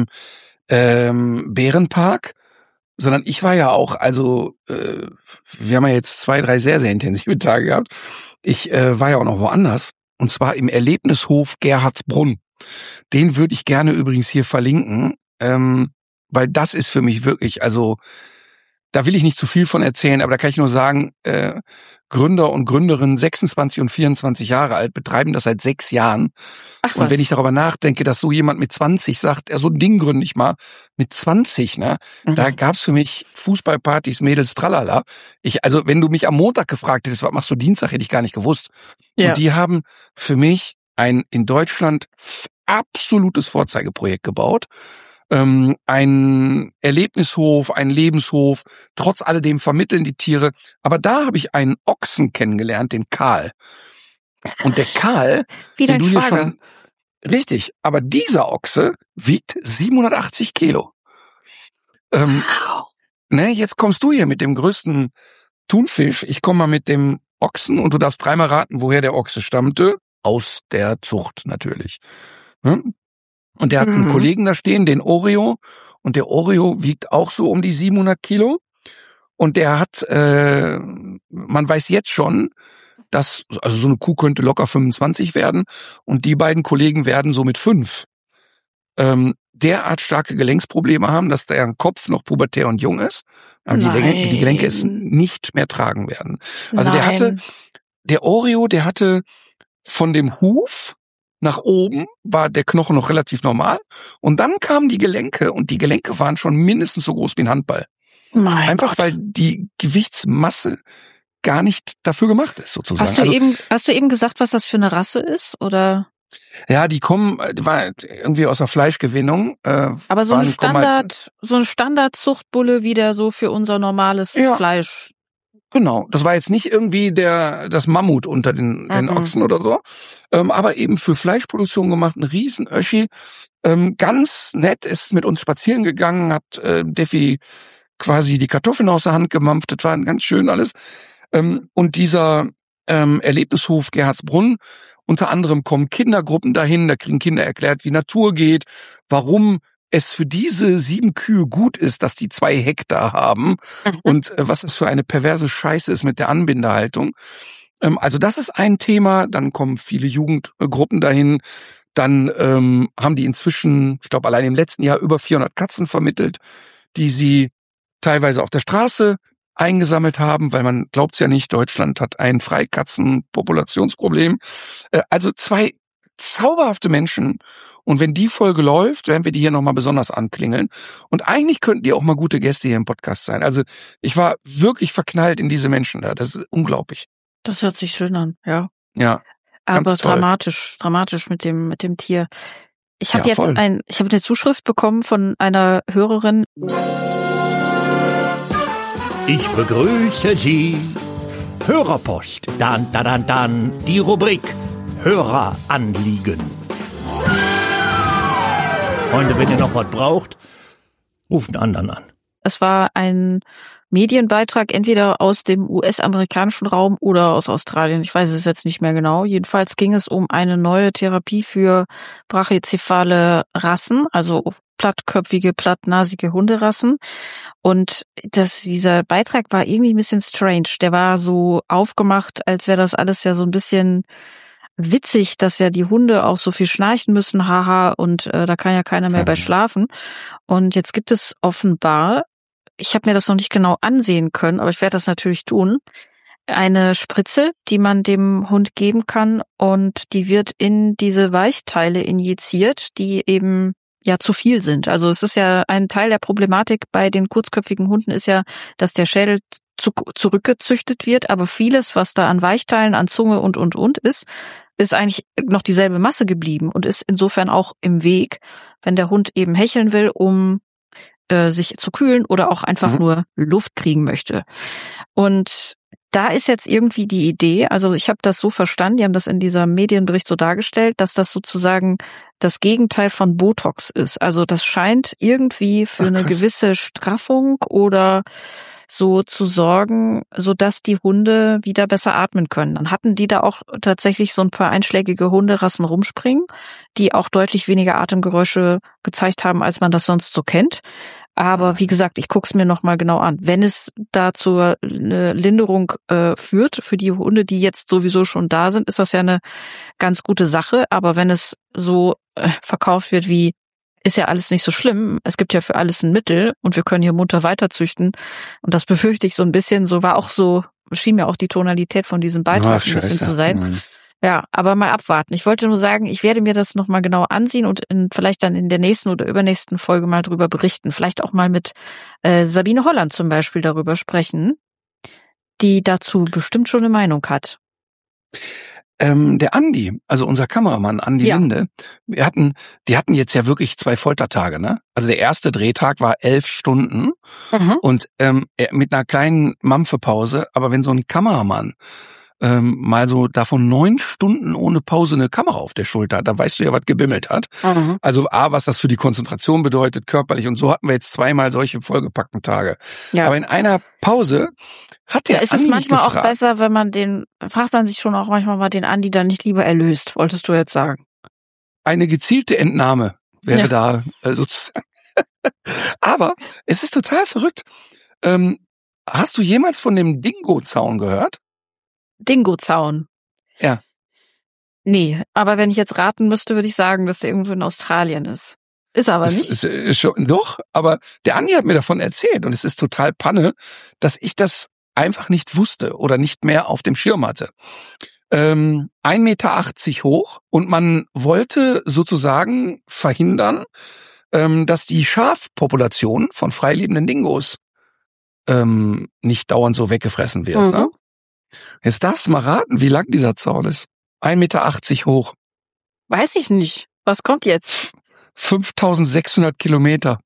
ähm, Bärenpark, sondern ich war ja auch, also äh, wir haben ja jetzt zwei, drei sehr, sehr intensive Tage gehabt. Ich äh, war ja auch noch woanders, und zwar im Erlebnishof Gerhardsbrunn. Den würde ich gerne übrigens hier verlinken, ähm, weil das ist für mich wirklich, also da will ich nicht zu viel von erzählen, aber da kann ich nur sagen, äh, Gründer und Gründerinnen, sechsundzwanzig und vierundzwanzig Jahre alt, betreiben das seit sechs Jahren. Ach Und was. wenn ich darüber nachdenke, dass so jemand mit zwanzig sagt, ja, so ein Ding gründe ich mal, mit zwanzig, ne, Mhm. da gab's für mich Fußballpartys, Mädels, tralala. Ich, also wenn du mich am Montag gefragt hättest, was machst du Dienstag, hätte ich gar nicht gewusst. Ja. Und die haben für mich ein in Deutschland f- absolutes Vorzeigeprojekt gebaut. Ähm, ein Erlebnishof, ein Lebenshof, trotz alledem vermitteln die Tiere. Aber da habe ich einen Ochsen kennengelernt, den Karl. Und der Karl, Wie den dein du hier Schwager. schon, richtig, aber dieser Ochse wiegt siebenhundertachtzig Kilo. Ähm, Wow. ne, jetzt kommst du hier mit dem größten Thunfisch. Ich komme mal mit dem Ochsen und du darfst dreimal raten, woher der Ochse stammte. Aus der Zucht natürlich. Ne? Und der hat einen Mhm. Kollegen da stehen, den Oreo. Und der Oreo wiegt auch so um die siebenhundert Kilo. Und der hat, äh, man weiß jetzt schon, dass, also so eine Kuh könnte locker fünfundzwanzig werden. Und die beiden Kollegen werden so mit fünf ähm, derart starke Gelenksprobleme haben, dass der Kopf noch pubertär und jung ist. Aber die, Länge, die Gelenke es Nein. nicht mehr tragen werden. Also der Nein. hatte, der Oreo, der hatte von dem Huf nach oben war der Knochen noch relativ normal. Und dann kamen die Gelenke und die Gelenke waren schon mindestens so groß wie ein Handball. Mein Einfach Gott. weil die Gewichtsmasse gar nicht dafür gemacht ist, sozusagen. Hast du also, eben, hast du eben gesagt, was das für eine Rasse ist, oder? ja, die kommen, die war irgendwie aus der Fleischgewinnung. Äh, Aber so waren, ein kommen halt- Standard, so ein Standardzuchtbulle wie der so für unser normales Ja. Fleisch. Genau, das war jetzt nicht irgendwie der das Mammut unter den, den Mhm. Ochsen oder so, ähm, aber eben für Fleischproduktion gemacht, ein riesen Öschi, ähm, ganz nett, ist mit uns spazieren gegangen, hat äh, Deffi quasi die Kartoffeln aus der Hand gemampft, das war ganz schön alles. Ähm, und dieser ähm, Erlebnishof Gerhardsbrunn, unter anderem kommen Kindergruppen dahin, da kriegen Kinder erklärt, wie Natur geht, warum es für diese sieben Kühe gut ist, dass die zwei Hektar haben Mhm. und äh, was es für eine perverse Scheiße ist mit der Anbindehaltung. Ähm, also das ist ein Thema. Dann kommen viele Jugendgruppen dahin. Dann ähm, haben die inzwischen, ich glaube allein im letzten Jahr, über vierhundert Katzen vermittelt, die sie teilweise auf der Straße eingesammelt haben, weil man glaubt's ja nicht, Deutschland hat ein Freikatzenpopulationsproblem. Äh, also zwei zauberhafte Menschen. Und wenn die Folge läuft, werden wir die hier nochmal besonders anklingeln. Und eigentlich könnten die auch mal gute Gäste hier im Podcast sein. Also ich war wirklich verknallt in diese Menschen da. Das ist unglaublich. Das hört sich schön an, ja. Ja. Ganz Aber toll. dramatisch, dramatisch mit dem, mit dem Tier. Ich habe Ja, jetzt voll. ein, ich habe eine Zuschrift bekommen von einer Hörerin. Ich begrüße Sie. Hörerpost. Dann, dann, dann, dann. Die Rubrik Höreranliegen. Freunde, wenn ihr noch was braucht, ruft einen anderen an. Es war ein Medienbeitrag entweder aus dem U S-amerikanischen Raum oder aus Australien. Ich weiß es jetzt nicht mehr genau. Jedenfalls ging es um eine neue Therapie für brachycephale Rassen, also plattköpfige, plattnasige Hunderassen. Und das, dieser Beitrag war irgendwie ein bisschen strange. Der war so aufgemacht, als wäre das alles ja so ein bisschen witzig, dass ja die Hunde auch so viel schnarchen müssen, haha, und äh, da kann ja keiner mehr bei schlafen. Und jetzt gibt es offenbar, ich habe mir das noch nicht genau ansehen können, aber ich werde das natürlich tun, eine Spritze, die man dem Hund geben kann und die wird in diese Weichteile injiziert, die eben ja zu viel sind. Also es ist ja ein Teil der Problematik bei den kurzköpfigen Hunden ist ja, dass der Schädel zu, zurückgezüchtet wird, aber vieles, was da an Weichteilen, an Zunge und und und ist, ist eigentlich noch dieselbe Masse geblieben und ist insofern auch im Weg, wenn der Hund eben hecheln will, um äh, sich zu kühlen oder auch einfach mhm. nur Luft kriegen möchte. Und da ist jetzt irgendwie die Idee, also ich habe das so verstanden, die haben das in dieser Medienbericht so dargestellt, dass das sozusagen das Gegenteil von Botox ist. Also das scheint irgendwie für Ach, eine gewisse Straffung oder so zu sorgen, sodass die Hunde wieder besser atmen können. Dann hatten die da auch tatsächlich so ein paar einschlägige Hunderassen rumspringen, die auch deutlich weniger Atemgeräusche gezeigt haben, als man das sonst so kennt. Aber wie gesagt, ich guck's mir nochmal genau an. Wenn es da zur äh, Linderung äh, führt, für die Hunde, die jetzt sowieso schon da sind, ist das ja eine ganz gute Sache. Aber wenn es so äh, verkauft wird wie, ist ja alles nicht so schlimm, es gibt ja für alles ein Mittel und wir können hier munter weiterzüchten. Und das befürchte ich so ein bisschen, so war auch so, schien mir auch die Tonalität von diesem Beitrag Ach, ein bisschen zu sein. Mhm. Ja, aber mal abwarten. Ich wollte nur sagen, ich werde mir das nochmal genau ansehen und in, vielleicht dann in der nächsten oder übernächsten Folge mal drüber berichten. Vielleicht auch mal mit äh, Sabine Holland zum Beispiel darüber sprechen, die dazu bestimmt schon eine Meinung hat. Ähm, der Andi, also unser Kameramann Andi ja. Linde, wir hatten, die hatten jetzt ja wirklich zwei Foltertage, ne? Also der erste Drehtag war elf Stunden mhm. und ähm, mit einer kleinen Mampfepause. Aber wenn so ein Kameramann ähm, mal so davon neun Stunden ohne Pause eine Kamera auf der Schulter hat, da weißt du ja, was gebimmelt hat. Mhm. Also A, was das für die Konzentration bedeutet, körperlich. Und so hatten wir jetzt zweimal solche vollgepackten Tage. Ja. Aber in einer Pause hat der da ist Andi es manchmal gefragt, auch besser, wenn man den, fragt man sich schon auch manchmal mal den Andi dann nicht lieber erlöst, wolltest du jetzt sagen. Eine gezielte Entnahme wäre ja. da äh, sozusagen. Aber es ist total verrückt. Ähm, hast du jemals von dem Dingo-Zaun gehört? Dingo-Zaun? Ja. Nee, aber wenn ich jetzt raten müsste, würde ich sagen, dass der irgendwo in Australien ist. Ist aber nicht. Ist, ist, ist schon, doch, aber der Andi hat mir davon erzählt und es ist total Panne, dass ich das einfach nicht wusste oder nicht mehr auf dem Schirm hatte. Ähm, ein Meter achtzig hoch und man wollte sozusagen verhindern, ähm, dass die Schafpopulation von freilebenden Dingos ähm, nicht dauernd so weggefressen wird. Mhm. Ne? Jetzt darfst du mal raten, wie lang dieser Zaun ist. ein Meter achtzig hoch. Weiß ich nicht. Was kommt jetzt? fünftausendsechshundert Kilometer.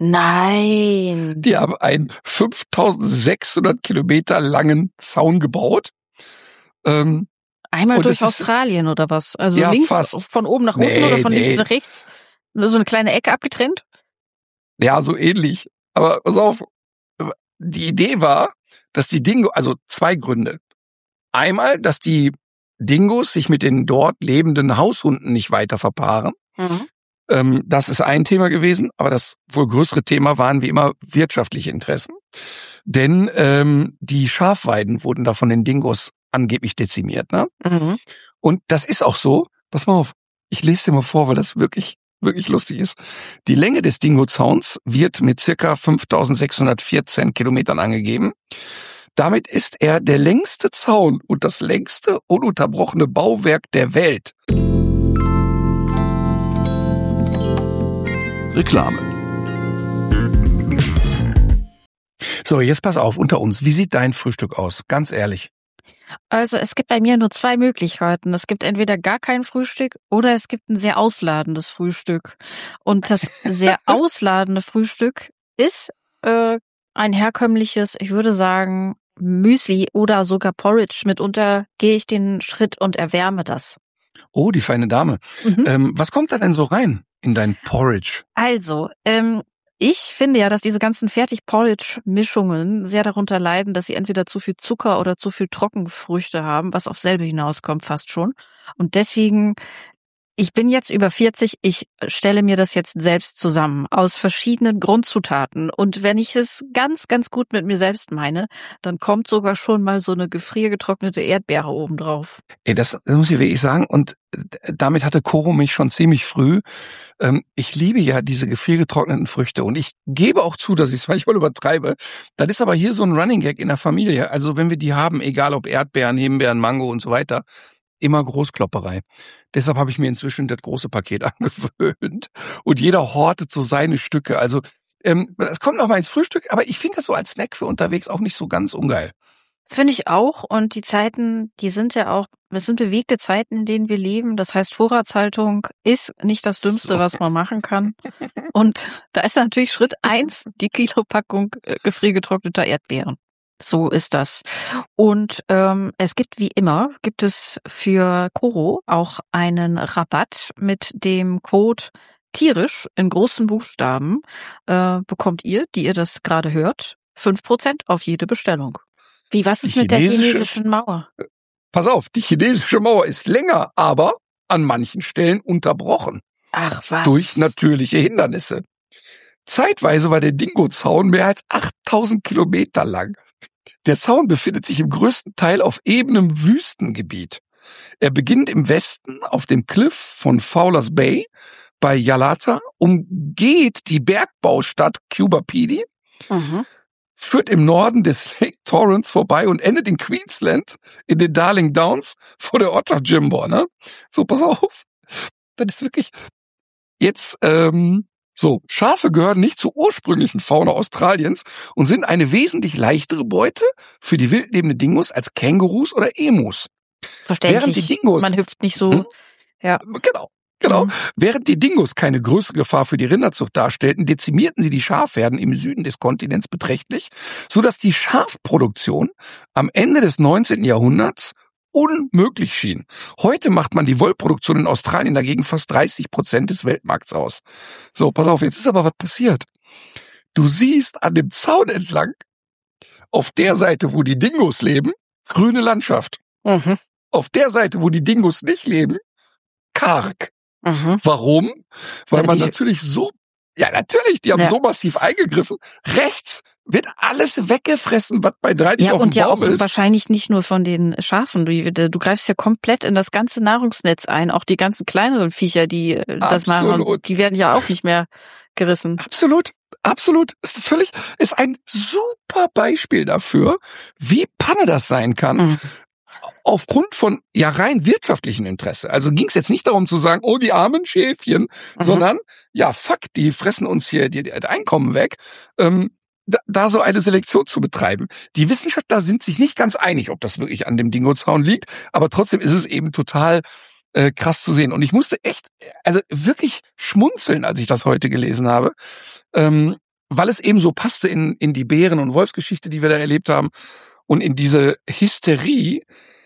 Nein. Die haben einen fünftausendsechshundert Kilometer langen Zaun gebaut. Ähm, Einmal durch Australien ist, oder was? Also ja, links fast. von oben nach unten nee, oder von nee. links nach rechts? So eine kleine Ecke abgetrennt? Ja, so ähnlich. Aber pass auf, die Idee war, dass die Dingo, also zwei Gründe. Einmal, dass die Dingos sich mit den dort lebenden Haushunden nicht weiter verpaaren. Mhm. Ähm, das ist ein Thema gewesen, aber das wohl größere Thema waren wie immer wirtschaftliche Interessen. Denn ähm, die Schafweiden wurden da von den Dingos angeblich dezimiert. Ne? Mhm. Und das ist auch so. Pass mal auf, ich lese dir mal vor, weil das wirklich wirklich lustig ist. Die Länge des Dingo-Zauns wird mit circa fünftausendsechshundertvierzehn Kilometern angegeben. Damit ist er der längste Zaun und das längste ununterbrochene Bauwerk der Welt. Reklame. So, jetzt pass auf, unter uns. Wie sieht dein Frühstück aus? Ganz ehrlich. Also es gibt bei mir nur zwei Möglichkeiten. Es gibt entweder gar kein Frühstück oder es gibt ein sehr ausladendes Frühstück. Und das sehr ausladende Frühstück ist äh, ein herkömmliches, ich würde sagen, Müsli oder sogar Porridge. Mitunter gehe ich den Schritt und erwärme das. Oh, die feine Dame. Mhm. Ähm, was kommt da denn so rein in dein Porridge? Also, ähm, ich finde ja, dass diese ganzen Fertig-Porridge-Mischungen sehr darunter leiden, dass sie entweder zu viel Zucker oder zu viel Trockenfrüchte haben, was auf selbe hinauskommt fast schon. Und deswegen ich bin jetzt über vierzig, ich stelle mir das jetzt selbst zusammen aus verschiedenen Grundzutaten. Und wenn ich es ganz, ganz gut mit mir selbst meine, dann kommt sogar schon mal so eine gefriergetrocknete Erdbeere obendrauf. Ey, das, das muss ich wirklich sagen. Und damit hatte Koro mich schon ziemlich früh. Ähm, ich liebe ja diese gefriergetrockneten Früchte. Und ich gebe auch zu, dass ich es manchmal übertreibe. Das ist aber hier so ein Running Gag in der Familie. Also wenn wir die haben, egal ob Erdbeeren, Himbeeren, Mango und so weiter, immer Großklopperei. Deshalb habe ich mir inzwischen das große Paket angewöhnt. Und jeder hortet so seine Stücke. Also ähm, das kommt noch mal ins Frühstück, aber ich finde das so als Snack für unterwegs auch nicht so ganz ungeil. Finde ich auch. Und die Zeiten, die sind ja auch, es sind bewegte Zeiten, in denen wir leben. Das heißt, Vorratshaltung ist nicht das Dümmste, was man machen kann. Und da ist natürlich Schritt eins, die Kilopackung äh, gefriergetrockneter Erdbeeren. So ist das. Und ähm, es gibt wie immer, gibt es für Koro auch einen Rabatt mit dem Code tierisch in großen Buchstaben. Äh, bekommt ihr, die ihr das gerade hört, fünf Prozent auf jede Bestellung. Wie, was ist Die mit der chinesische- chinesischen Mauer? Pass auf, die chinesische Mauer ist länger, aber an manchen Stellen unterbrochen. Ach was. Durch natürliche Hindernisse. Zeitweise war der Dingo-Zaun mehr als achttausend Kilometer lang. Der Zaun befindet sich im größten Teil auf ebenem Wüstengebiet. Er beginnt im Westen auf dem Cliff von Fowler's Bay bei Yalata, umgeht die Bergbaustadt Cuba Pedy, Mhm. führt im Norden des Lake Torrens vorbei und endet in Queensland in den Darling Downs vor der Ortschaft Jimbo, ne? So, pass auf. Das ist wirklich jetzt, ähm, so, Schafe gehören nicht zur ursprünglichen Fauna Australiens und sind eine wesentlich leichtere Beute für die wildlebende Dingos als Kängurus oder Emus. Verständlich. Während die Dingos- Man hüpft nicht so. Hm? Ja. Genau, genau. Mhm. Während die Dingos keine größere Gefahr für die Rinderzucht darstellten, dezimierten sie die Schafherden im Süden des Kontinents beträchtlich, sodass die Schafproduktion am Ende des neunzehnten Jahrhunderts unmöglich schien. Heute macht man die Wollproduktion in Australien dagegen fast dreißig Prozent des Weltmarkts aus. So, pass auf, jetzt ist aber was passiert. Du siehst an dem Zaun entlang, auf der Seite, wo die Dingos leben, grüne Landschaft. Mhm. Auf der Seite, wo die Dingos nicht leben, karg. Mhm. Warum? Weil Ja, man die- natürlich so, ja natürlich, die haben Ja. so massiv eingegriffen. Rechts wird alles weggefressen, was bei drei nicht Ja, auf und dem ja Baum auch ist. wahrscheinlich nicht nur von den Schafen. Du, du greifst ja komplett in das ganze Nahrungsnetz ein. Auch die ganzen kleineren Viecher, die äh, das machen, Absolut. die werden ja auch nicht mehr gerissen. Absolut, absolut. Ist völlig, ist ein super Beispiel dafür, wie Panne das sein kann. Mhm. Aufgrund von ja rein wirtschaftlichen Interesse. Also ging es jetzt nicht darum zu sagen, oh, die armen Schäfchen, Mhm. sondern ja, fuck, die fressen uns hier die, die Einkommen weg. Ähm, da, da so eine Selektion zu betreiben. Die Wissenschaftler sind sich nicht ganz einig, ob das wirklich an dem Dingo-Zaun liegt, aber trotzdem ist es eben total äh, krass zu sehen. Und ich musste echt, also wirklich schmunzeln, als ich das heute gelesen habe, ähm, weil es eben so passte in, in die Bären- und Wolfsgeschichte, die wir da erlebt haben und in diese Hysterie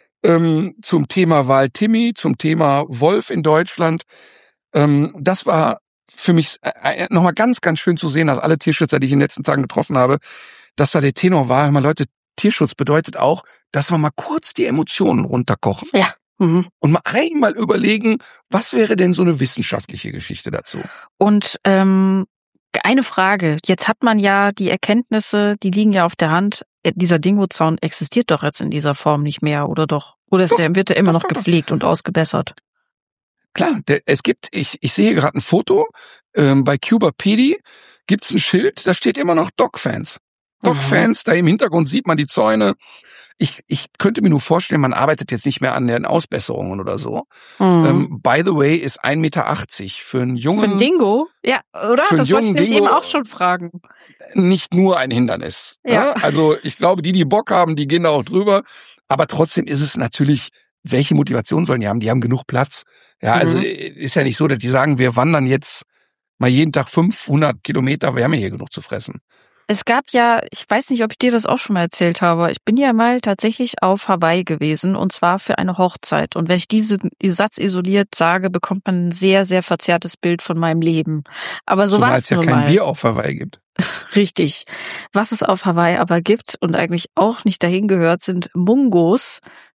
ähm, zum Thema Wal-Timmy, zum Thema Wolf in Deutschland. Ähm, das war für mich äh, nochmal ganz, ganz schön zu sehen, dass alle Tierschützer, die ich in den letzten Tagen getroffen habe, dass da der Tenor war, hör mal Leute, Tierschutz bedeutet auch, dass wir mal kurz die Emotionen runterkochen Ja. Mhm. und mal einmal überlegen, was wäre denn so eine wissenschaftliche Geschichte dazu? Und ähm, eine Frage. Jetzt hat man ja die Erkenntnisse, die liegen ja auf der Hand. Dieser Dingo-Zaun existiert doch jetzt in dieser Form nicht mehr, oder doch? Oder ist Doch, der, wird er immer doch, noch doch, doch. gepflegt und ausgebessert? Klar, der, es gibt, ich, ich sehe gerade ein Foto, ähm, bei Cuba Pedy gibt's ein Schild, da steht immer noch Dog-Fans. Dog-Fans, da im Hintergrund sieht man die Zäune. Ich, ich könnte mir nur vorstellen, man arbeitet jetzt nicht mehr an den Ausbesserungen oder so. Mhm. Ähm, by the way, ist ein Meter achtzig für einen jungen, Für ein Dingo? Ja, oder? Für einen Das wollte ich jungen nämlich Dingo- eben auch schon fragen. nicht nur ein Hindernis. Ja. Ne? Also ich glaube, die, die Bock haben, die gehen da auch drüber. Aber trotzdem ist es natürlich, welche Motivation sollen die haben? Die haben genug Platz. Ja, also Mhm. ist ja nicht so, dass die sagen, wir wandern jetzt mal jeden Tag fünfhundert Kilometer, wir haben ja hier genug zu fressen. Es gab ja, ich weiß nicht, ob ich dir das auch schon mal erzählt habe, ich bin ja mal tatsächlich auf Hawaii gewesen und zwar für eine Hochzeit. Und wenn ich diesen Satz isoliert sage, bekommt man ein sehr, sehr verzerrtes Bild von meinem Leben. Aber so war Zumal es es ja nun kein mal. Bier auf Hawaii gibt. Richtig. Was es auf Hawaii aber gibt und eigentlich auch nicht dahin gehört, sind Mungos,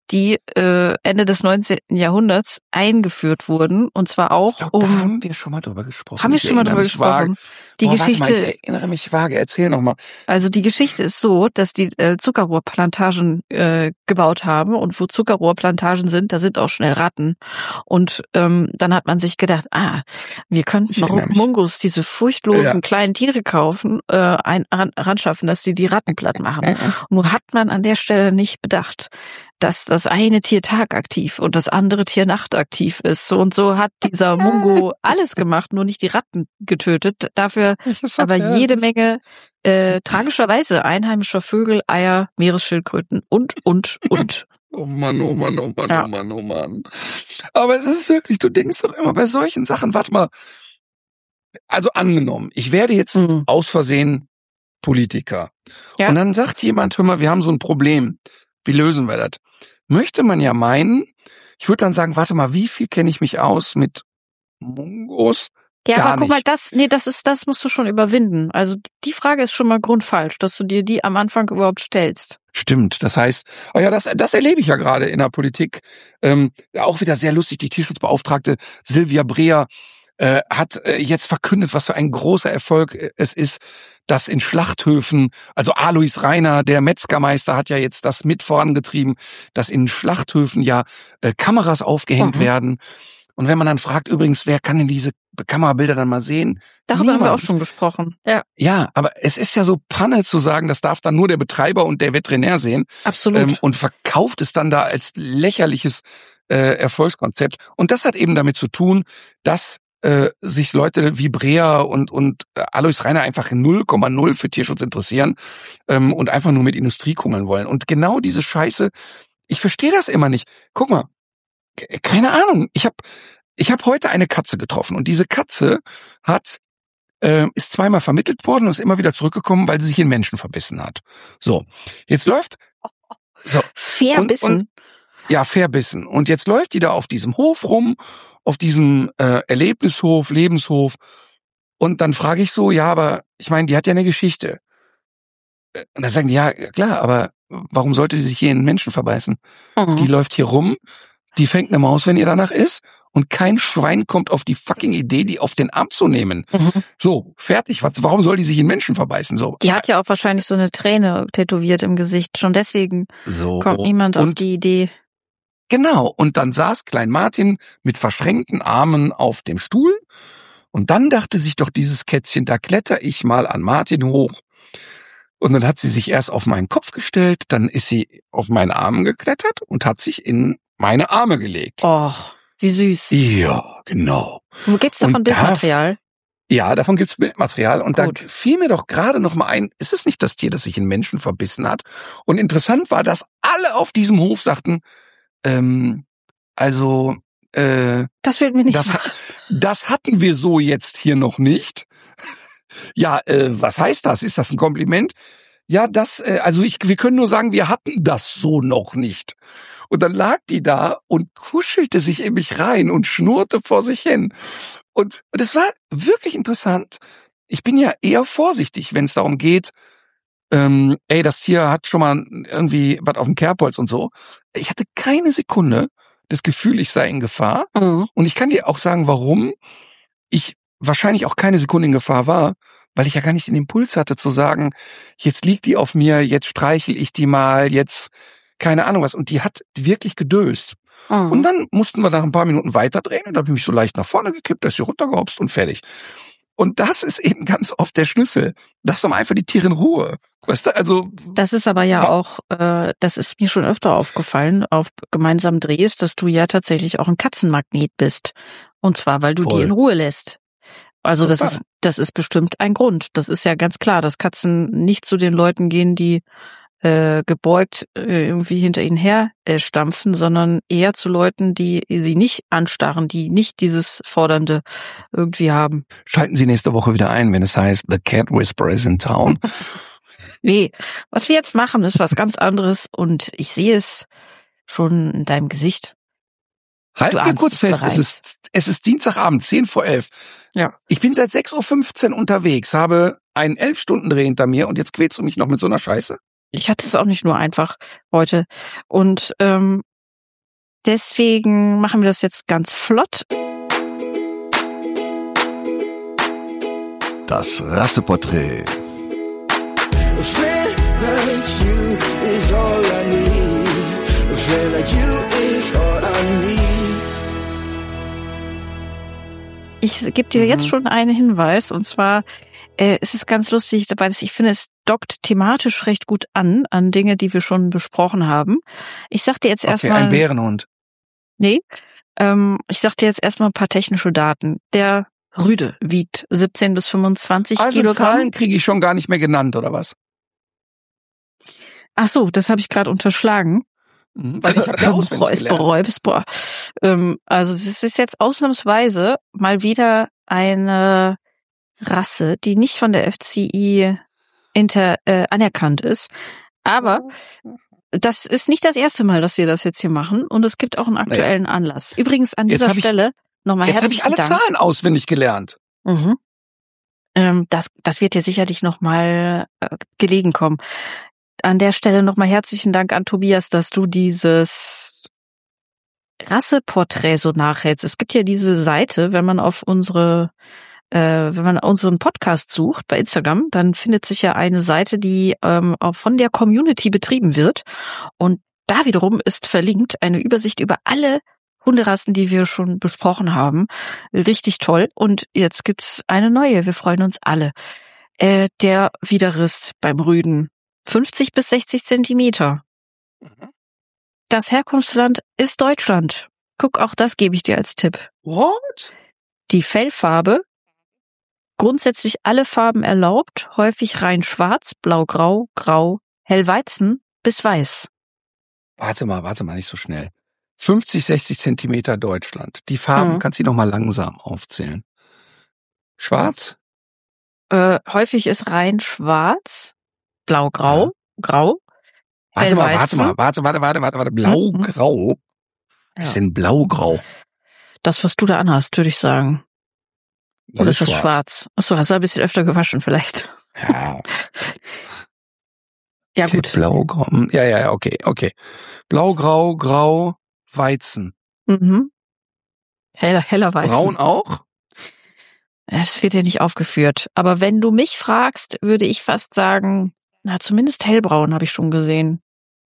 die äh, Ende des neunzehnten Jahrhunderts eingeführt wurden. Und zwar auch ich glaub, um... Da haben wir schon mal drüber gesprochen. Haben wir Ich schon mal drüber gesprochen. Vage. Die Boah, Geschichte... Mal, ich erinnere mich vage. Erzähl noch mal. Also die Geschichte ist so, dass die äh, Zuckerrohrplantagen äh, gebaut haben. Und wo Zuckerrohrplantagen sind, da sind auch schnell Ratten. Und ähm, dann hat man sich gedacht, ah, wir könnten noch Mungos, diese furchtlosen ja. kleinen Tiere kaufen, äh, ein, ran, ranschaffen, dass die die Ratten platt machen. Und nur hat man an der Stelle nicht bedacht, dass das eine Tier tagaktiv und das andere Tier nachtaktiv ist. Und so hat dieser Mungo alles gemacht, nur nicht die Ratten getötet. Dafür aber jede Menge äh, tragischerweise einheimischer Vögel, Eier, Meeresschildkröten und, und, und. Oh Mann, oh Mann, oh Mann, ja. oh Mann, oh Mann. Aber es ist wirklich, du denkst doch immer bei solchen Sachen, warte mal, also angenommen, ich werde jetzt mhm. aus Versehen Politiker. Ja. Und dann sagt jemand, hör mal, wir haben so ein Problem. Wie lösen wir das? Möchte man ja meinen, ich würde dann sagen, warte mal, wie viel kenne ich mich aus mit Mungos? Ja, Gar aber guck nicht. mal, das, nee, das ist, das musst du schon überwinden. Also die Frage ist schon mal grundfalsch, dass du dir die am Anfang überhaupt stellst. Stimmt, das heißt, oh ja, das, das erlebe ich ja gerade in der Politik. Ähm, auch wieder sehr lustig, die Tierschutzbeauftragte Silvia Breer äh, hat äh, jetzt verkündet, was für ein großer Erfolg äh, es ist, dass in Schlachthöfen, also Alois Rainer, der Metzgermeister, hat ja jetzt das mit vorangetrieben, dass in Schlachthöfen ja äh, Kameras aufgehängt mhm. werden. Und wenn man dann fragt, übrigens, wer kann denn diese Kamerabilder dann mal sehen? Darüber Niemand. haben wir auch schon gesprochen. Ja. Ja, aber es ist ja so Panne zu sagen, das darf dann nur der Betreiber und der Veterinär sehen. Absolut. Ähm, und verkauft es dann da als lächerliches äh, Erfolgskonzept. Und das hat eben damit zu tun, dass äh, sich Leute wie Breer und und äh, Alois Rainer einfach null Komma null für Tierschutz interessieren ähm, und einfach nur mit Industrie kungeln wollen. Und genau diese Scheiße, ich verstehe das immer nicht. Guck mal, keine Ahnung. Ich habe ich hab heute eine Katze getroffen und diese Katze hat äh, ist zweimal vermittelt worden und ist immer wieder zurückgekommen, weil sie sich in Menschen verbissen hat. So, jetzt läuft so verbissen. Und, und, ja, verbissen. Und jetzt läuft die da auf diesem Hof rum, auf diesem äh, Erlebnishof, Lebenshof. Und dann frage ich so, ja, aber ich meine, die hat ja eine Geschichte. Und dann sagen die, ja, klar, aber warum sollte die sich hier in Menschen verbeißen? Mhm. Die läuft hier rum, die fängt eine Maus, wenn ihr danach ist, und kein Schwein kommt auf die fucking Idee, die auf den Arm zu nehmen. Mhm. So, fertig. Was, warum soll die sich in Menschen verbeißen? So. Die hat ja auch wahrscheinlich so eine Träne tätowiert im Gesicht. Schon deswegen so. kommt niemand und, auf die Idee. Genau. Und dann saß Klein Martin mit verschränkten Armen auf dem Stuhl. Und dann dachte sich doch dieses Kätzchen, da kletter ich mal an Martin hoch. Und dann hat sie sich erst auf meinen Kopf gestellt, dann ist sie auf meinen Armen geklettert und hat sich in meine Arme gelegt. Oh, wie süß. Ja, genau. Wo gibt's davon Bildmaterial? Da, ja, davon gibt's Bildmaterial. Und Gut. da fiel mir doch gerade noch mal ein, ist es nicht das Tier, das sich in Menschen verbissen hat? Und interessant war, dass alle auf diesem Hof sagten, ähm, also, äh, das wird mir nicht das, das hatten wir so jetzt hier noch nicht. Ja, äh, was heißt das? Ist das ein Kompliment? Ja, das, äh, also ich, wir können nur sagen, wir hatten das so noch nicht. Und dann lag die da und kuschelte sich in mich rein und schnurrte vor sich hin. Und, und es war wirklich interessant. Ich bin ja eher vorsichtig, wenn es darum geht, ähm, ey, das Tier hat schon mal irgendwie was auf dem Kerbholz und so. Ich hatte keine Sekunde das Gefühl, ich sei in Gefahr. Mhm. Und ich kann dir auch sagen, warum ich wahrscheinlich auch keine Sekunde in Gefahr war, weil ich ja gar nicht den Impuls hatte zu sagen, jetzt liegt die auf mir, jetzt streichel ich die mal, jetzt keine Ahnung was. Und die hat wirklich gedöst. Mhm. Und dann mussten wir nach ein paar Minuten weiterdrehen und da habe ich mich so leicht nach vorne gekippt, da ist sie runtergehopst und fertig. Und das ist eben ganz oft der Schlüssel. Lass doch mal einfach die Tiere in Ruhe. Weißt du, also. Das ist aber ja auch, äh, das ist mir schon öfter aufgefallen, auf gemeinsamen Drehs, dass du ja tatsächlich auch ein Katzenmagnet bist. Und zwar, weil du Voll. die in Ruhe lässt. Also das ist, das ist bestimmt ein Grund. Das ist ja ganz klar, dass Katzen nicht zu den Leuten gehen, die äh, gebeugt äh, irgendwie hinter ihnen her äh, stampfen, sondern eher zu Leuten, die sie nicht anstarren, die nicht dieses Fordernde irgendwie haben. Schalten Sie nächste Woche wieder ein, wenn es heißt, The Cat Whisperer is in town. Nee, was wir jetzt machen, ist was ganz anderes und ich sehe es schon in deinem Gesicht. Halten wir kurz fest, es ist, es ist Dienstagabend, zehn vor elf. Ja. Ich bin seit sechs Uhr fünfzehn unterwegs, habe einen elf Stunden Dreh hinter mir und jetzt quälst du mich noch mit so einer Scheiße? Ich hatte es auch nicht nur einfach heute. Und ähm, Deswegen machen wir das jetzt ganz flott. Das Rasseporträt. Ich gebe dir mhm. jetzt schon einen Hinweis, und zwar äh, ist es ganz lustig, weil ich finde, es dockt thematisch recht gut an, an Dinge, die wir schon besprochen haben. Ich sag dir jetzt okay, erstmal... ein Bärenhund. Nee, ähm, ich sag dir jetzt erstmal ein paar technische Daten. Der Rüde wiegt siebzehn bis fünfundzwanzig also Kilogramm. Zahlen kriege ich schon gar nicht mehr genannt, oder was? Ach so, das habe ich gerade unterschlagen. Mhm, weil ich habe ja auswendig gelernt. Boah. Ähm, also es ist jetzt ausnahmsweise mal wieder eine Rasse, die nicht von der F C I inter, äh, anerkannt ist. Aber das ist nicht das erste Mal, dass wir das jetzt hier machen. Und es gibt auch einen aktuellen naja. Anlass. Übrigens an dieser Stelle nochmal herzlichen Dank. Jetzt habe ich alle Zahlen auswendig gelernt. Mhm. Ähm, das, das wird dir sicherlich nochmal äh, gelegen kommen. An der Stelle nochmal herzlichen Dank an Tobias, dass du dieses Rasseporträt so nachhältst. Es gibt ja diese Seite, wenn man auf unsere, äh, wenn man unseren Podcast sucht bei Instagram, dann findet sich ja eine Seite, die ähm, auch von der Community betrieben wird. Und da wiederum ist verlinkt eine Übersicht über alle Hunderassen, die wir schon besprochen haben. Richtig toll. Und jetzt gibt's eine neue. Wir freuen uns alle. Äh, der Widerrist beim Rüden. fünfzig bis sechzig Zentimeter. Das Herkunftsland ist Deutschland. Guck, auch das gebe ich dir als Tipp. What? Die Fellfarbe, grundsätzlich alle Farben erlaubt, häufig rein schwarz, blau-grau, grau, hellweizen bis weiß. Warte mal, warte mal, nicht so schnell. fünfzig, sechzig Zentimeter Deutschland. Die Farben hm. kannst du noch mal langsam aufzählen. Schwarz? Äh, häufig ist rein schwarz, blau-grau, ja. grau. Warte mal, warte mal, warte, warte, warte, warte, warte, blau-grau. Was ist denn blau-grau? Das, was du da anhast, würde ich sagen. Das Oder ist ist das schwarz. schwarz? Achso, hast du ein bisschen öfter gewaschen vielleicht. Ja. Ja, okay, gut. Blau-grau. Ja, ja, ja, okay, okay. Blau-grau, grau, Weizen. Mhm. Heller, heller Weizen. Braun auch? Es wird ja nicht aufgeführt. Aber wenn du mich fragst, würde ich fast sagen, na, zumindest hellbraun habe ich schon gesehen.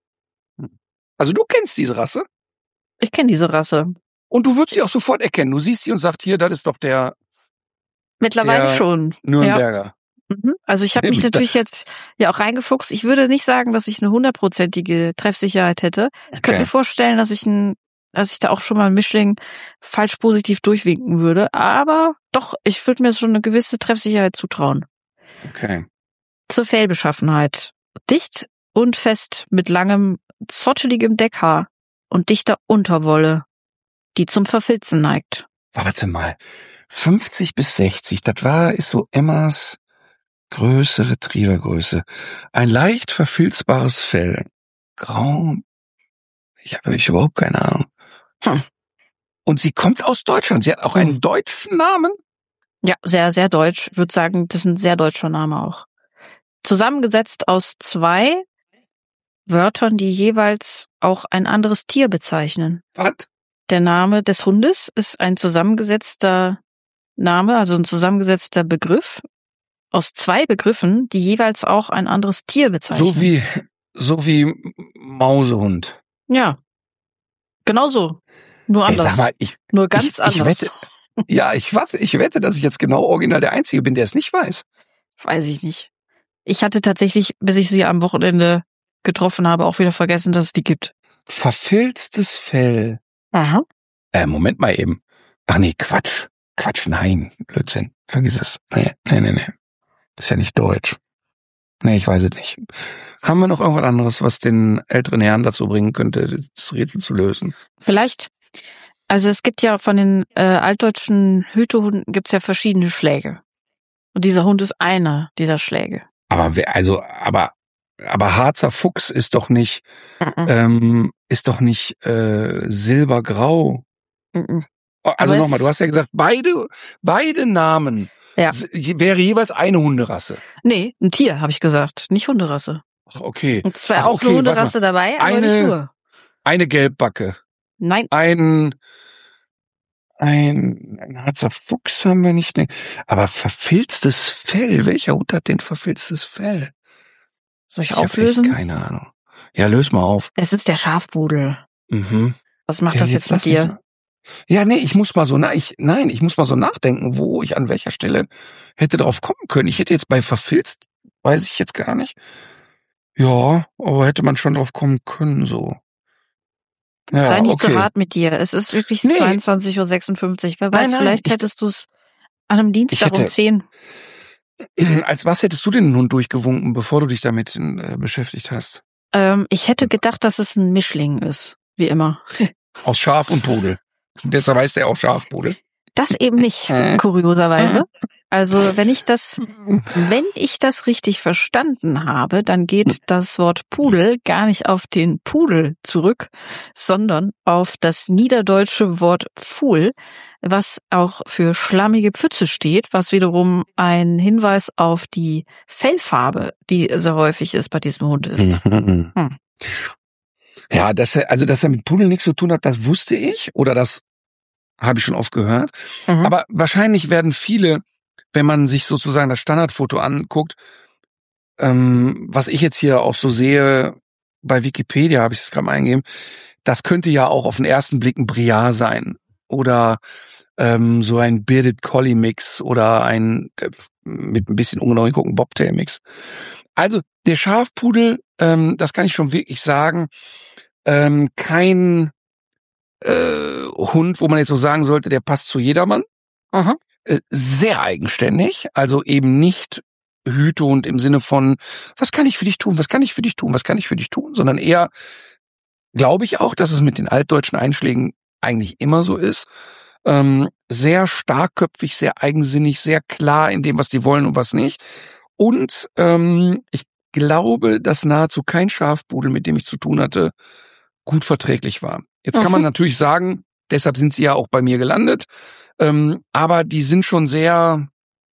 Also du kennst diese Rasse? Ich kenne diese Rasse. Und du würdest sie auch sofort erkennen. Du siehst sie und sagst, hier, das ist doch der Mittlerweile der schon. Nürnberger. Ja. Mhm. Also ich habe mich natürlich jetzt ja auch reingefuchst. Ich würde nicht sagen, dass ich eine hundertprozentige Treffsicherheit hätte. Ich okay. könnte mir vorstellen, dass ich ein, dass ich da auch schon mal ein Mischling falsch positiv durchwinken würde. Aber doch, ich würde mir schon eine gewisse Treffsicherheit zutrauen. Okay. Zur Fellbeschaffenheit. Dicht und fest mit langem, zotteligem Deckhaar und dichter Unterwolle, die zum Verfilzen neigt. Warte mal. fünfzig bis sechzig, das war, ist so Emmas Größe, Retrievergröße. Ein leicht verfilzbares Fell. Grau. Ich habe ich überhaupt keine Ahnung. Hm. Und sie kommt aus Deutschland. Sie hat auch einen hm. deutschen Namen? Ja, sehr, sehr deutsch. Ich würde sagen, das ist ein sehr deutscher Name auch. Zusammengesetzt aus zwei Wörtern, die jeweils auch ein anderes Tier bezeichnen. Was? Der Name des Hundes ist ein zusammengesetzter Name, also ein zusammengesetzter Begriff aus zwei Begriffen, die jeweils auch ein anderes Tier bezeichnen. So wie, so wie Mausehund. Ja, genau so. Nur anders. Ey, sag mal, ich, Nur ganz ich, anders. Ich wette, ja, ich wette, ich wette, dass ich jetzt genau original der Einzige bin, der es nicht weiß. Weiß ich nicht. Ich hatte tatsächlich, bis ich sie am Wochenende getroffen habe, auch wieder vergessen, dass es die gibt. Verfilztes Fell. Aha. Äh, Moment mal eben. Ach nee, Quatsch. Quatsch, nein. Blödsinn. Vergiss es. Nee, nee, nee, nee. Das ist ja nicht deutsch. Nee, ich weiß es nicht. Haben wir noch irgendwas anderes, was den älteren Herrn dazu bringen könnte, das Rätsel zu lösen? Vielleicht. Also es gibt ja von den äh, altdeutschen Hütehunden gibt's ja verschiedene Schläge. Und dieser Hund ist einer dieser Schläge. Aber wer, also, aber, aber Harzer Fuchs ist doch nicht, mhm. ähm, ist doch nicht äh, silbergrau. Mhm. Also nochmal, du hast ja gesagt, beide, beide Namen ja. wäre jeweils eine Hunderasse. Nee, ein Tier, habe ich gesagt, nicht Hunderasse. Ach, okay. Und es war Ach, auch okay, eine Hunderasse dabei, aber eine, nicht nur. Eine Gelbbacke. Nein. Ein, ein, ein Harzer Fuchs haben wir nicht. Ne. Aber verfilztes Fell. Welcher Hund hat denn verfilztes Fell? Soll ich, Ich auflösen? habe echt keine Ahnung. Ja, löse mal auf. Es ist der Schafpudel. Mhm. Was macht Ja, das jetzt, jetzt mit lass dir? mich- Ja, nee, ich muss mal so, na, ich, nein, ich muss mal so nachdenken, wo ich an welcher Stelle hätte drauf kommen können. Ich hätte jetzt bei verfilzt, weiß ich jetzt gar nicht. Ja, aber hätte man schon drauf kommen können, so. Ja, Sei nicht okay. zu hart mit dir. Es ist wirklich Nee. zweiundzwanzig Uhr sechsundfünfzig. Wer weiß, Nein, nein, vielleicht ich- hättest du es an einem Dienstag hätte- um zehn. Als was hättest du den Hund durchgewunken, bevor du dich damit äh, beschäftigt hast? Ähm, ich hätte gedacht, dass es ein Mischling ist. Wie immer. Aus Schaf und Pudel. Deshalb heißt er auch Schafpudel. Das eben nicht, kurioserweise. Also, wenn ich das, wenn ich das richtig verstanden habe, dann geht das Wort Pudel gar nicht auf den Pudel zurück, sondern auf das niederdeutsche Wort Pfuhl, was auch für schlammige Pfütze steht, was wiederum ein Hinweis auf die Fellfarbe, die sehr häufig ist bei diesem Hund ist. Hm. Ja, dass er, also dass er mit Pudel nichts zu tun hat, das wusste ich oder das habe ich schon oft gehört. Mhm. Aber wahrscheinlich werden viele, wenn man sich sozusagen das Standardfoto anguckt, ähm, was ich jetzt hier auch so sehe, bei Wikipedia habe ich es gerade mal eingegeben, das könnte ja auch auf den ersten Blick ein Briar sein oder ähm, so ein Bearded Collie Mix oder ein äh, mit ein bisschen ungenau hingucken Bobtail Mix. Also der Schafpudel, ähm, das kann ich schon wirklich sagen, ähm, kein äh, Hund, wo man jetzt so sagen sollte, der passt zu jedermann. Mhm. Äh, sehr eigenständig, also eben nicht Hütehund im Sinne von, was kann ich für dich tun, was kann ich für dich tun, was kann ich für dich tun, sondern eher, glaube ich auch, dass es mit den altdeutschen Einschlägen eigentlich immer so ist, ähm, sehr starkköpfig, sehr eigensinnig, sehr klar in dem, was die wollen und was nicht. Und ähm, ich glaube, dass nahezu kein Schafpudel, mit dem ich zu tun hatte, gut verträglich war. Jetzt kann man Mhm. natürlich sagen, deshalb sind sie ja auch bei mir gelandet, ähm, aber die sind schon sehr,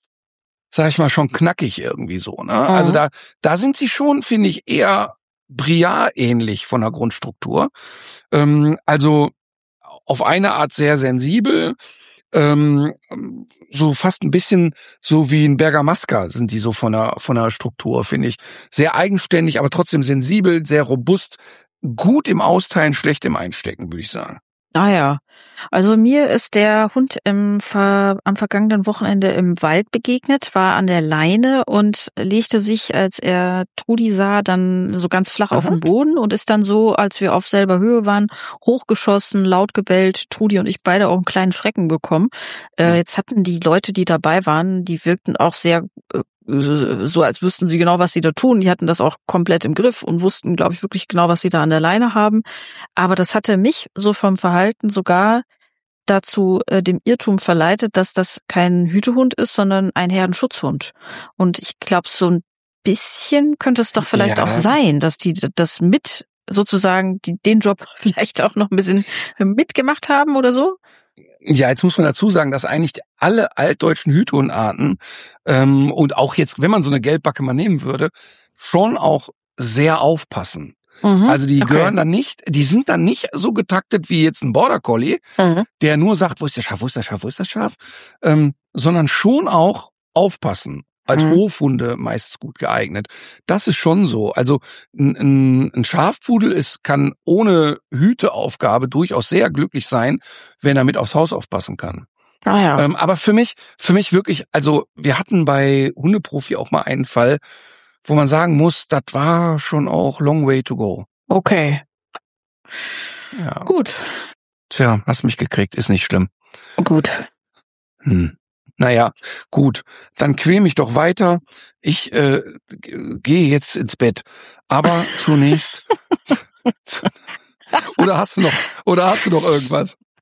sag ich mal, schon knackig irgendwie so. Ne? Mhm. Also da, da sind sie schon, finde ich, eher Briar-ähnlich von der Grundstruktur. Ähm, also auf eine Art sehr sensibel, ähm, so fast ein bisschen so wie ein Bergamasca sind die so von der von der Struktur, finde ich. Sehr eigenständig, aber trotzdem sensibel, sehr robust, gut im Austeilen, schlecht im Einstecken, würde ich sagen. Ah ja, also mir ist der Hund im Ver am vergangenen Wochenende im Wald begegnet, war an der Leine und legte sich, als er Trudi sah, dann so ganz flach auf Aha. den Boden und ist dann so, als wir auf selber Höhe waren, hochgeschossen, laut gebellt. Trudi und ich beide auch einen kleinen Schrecken bekommen. Äh, jetzt hatten die Leute, die dabei waren, die wirkten auch sehr äh, so, als wüssten sie genau, was sie da tun. Die hatten das auch komplett im Griff und wussten, glaube ich, wirklich genau, was sie da an der Leine haben. Aber das hatte mich so vom Verhalten sogar dazu äh, dem Irrtum verleitet, dass das kein Hütehund ist, sondern ein Herdenschutzhund. Und ich glaube, so ein bisschen könnte es doch vielleicht Ja. auch sein, dass die das mit sozusagen die, den Job vielleicht auch noch ein bisschen mitgemacht haben oder so. Ja, jetzt muss man dazu sagen, dass eigentlich alle altdeutschen Hütehundarten ähm, und auch jetzt, wenn man so eine Gelbbacke mal nehmen würde, schon auch sehr aufpassen. Mhm. Also die Okay. gehören dann nicht, die sind dann nicht so getaktet wie jetzt ein Border Collie, Mhm. der nur sagt, wo ist der Schaf, wo ist der Schaf, wo ist das Schaf, ähm, sondern schon auch aufpassen. Als Mhm. Hofhunde meistens gut geeignet. Das ist schon so. Also ein, ein, ein Schafpudel ist, kann ohne Hüteaufgabe durchaus sehr glücklich sein, wenn er mit aufs Haus aufpassen kann. Ah ja. Ähm, aber für mich, für mich wirklich, also wir hatten bei Hundeprofi auch mal einen Fall, wo man sagen muss, das war schon auch long way to go. Okay. Ja. Gut. Tja, hast mich gekriegt, ist nicht schlimm. Gut. Hm. Naja, gut, dann quäl mich doch weiter. Ich äh, g- gehe jetzt ins Bett. Aber zunächst. Oder hast du noch, oder hast du noch irgendwas?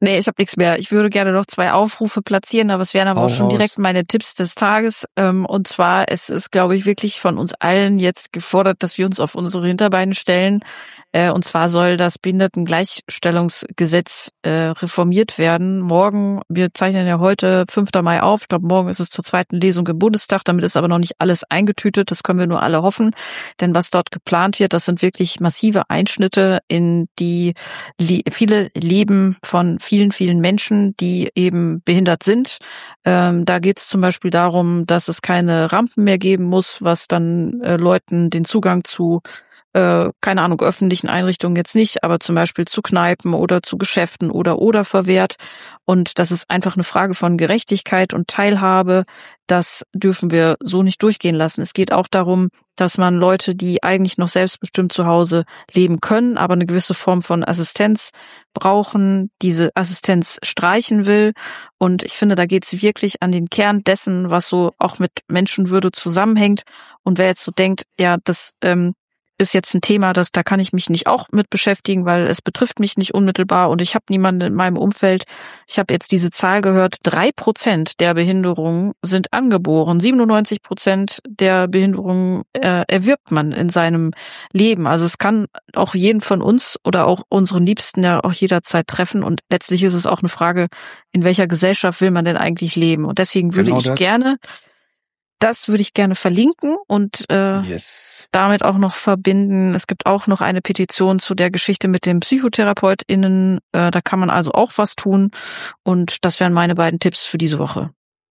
Nee, ich habe nichts mehr. Ich würde gerne noch zwei Aufrufe platzieren, aber es wären aber Hau auch schon raus. direkt meine Tipps des Tages. Und zwar, es ist, glaube ich, wirklich von uns allen jetzt gefordert, dass wir uns auf unsere Hinterbeine stellen. Und zwar soll das Behindertengleichstellungsgesetz reformiert werden. Morgen, wir zeichnen ja heute fünften Mai auf. Ich glaube, morgen ist es zur zweiten Lesung im Bundestag. Damit ist aber noch nicht alles eingetütet. Das können wir nur alle hoffen. Denn was dort geplant wird, das sind wirklich massive Einschnitte in die viele Leben von vielen, vielen Menschen, die eben behindert sind. Ähm, da geht es zum Beispiel darum, dass es keine Rampen mehr geben muss, was dann äh, Leuten den Zugang zu, äh, keine Ahnung, öffentlichen Einrichtungen jetzt nicht, aber zum Beispiel zu Kneipen oder zu Geschäften oder oder verwehrt. Und das ist einfach eine Frage von Gerechtigkeit und Teilhabe. Das dürfen wir so nicht durchgehen lassen. Es geht auch darum, dass man Leute, die eigentlich noch selbstbestimmt zu Hause leben können, aber eine gewisse Form von Assistenz brauchen, diese Assistenz streichen will. Und ich finde, da geht es wirklich an den Kern dessen, was so auch mit Menschenwürde zusammenhängt. Und wer jetzt so denkt, ja, das ähm, ist jetzt ein Thema, das da kann ich mich nicht auch mit beschäftigen, weil es betrifft mich nicht unmittelbar und ich habe niemanden in meinem Umfeld. Ich habe jetzt diese Zahl gehört, drei Prozent der Behinderungen sind angeboren. siebenundneunzig Prozent der Behinderungen äh, erwirbt man in seinem Leben. Also es kann auch jeden von uns oder auch unseren Liebsten ja auch jederzeit treffen und letztlich ist es auch eine Frage, in welcher Gesellschaft will man denn eigentlich leben? Und deswegen würde Genau ich das. gerne Das würde ich gerne verlinken und äh, Yes. damit auch noch verbinden. Es gibt auch noch eine Petition zu der Geschichte mit den PsychotherapeutInnen. Äh, da kann man also auch was tun. Und das wären meine beiden Tipps für diese Woche.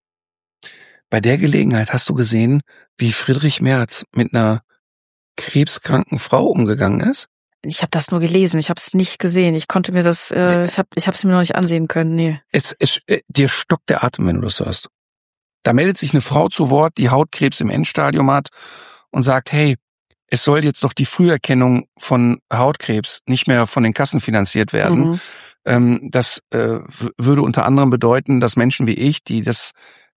Bei der Gelegenheit hast du gesehen, wie Friedrich Merz mit einer krebskranken Frau umgegangen ist? Ich habe das nur gelesen, ich habe es nicht gesehen. Ich konnte mir das, äh, ich habe ich habe es mir noch nicht ansehen können. Nee. Es, es, äh, dir stockt der Atem, wenn du das hörst. Da meldet sich eine Frau zu Wort, die Hautkrebs im Endstadium hat und sagt, hey, es soll jetzt doch die Früherkennung von Hautkrebs nicht mehr von den Kassen finanziert werden. Mhm. Ähm, das äh, w- würde unter anderem bedeuten, dass Menschen wie ich, die das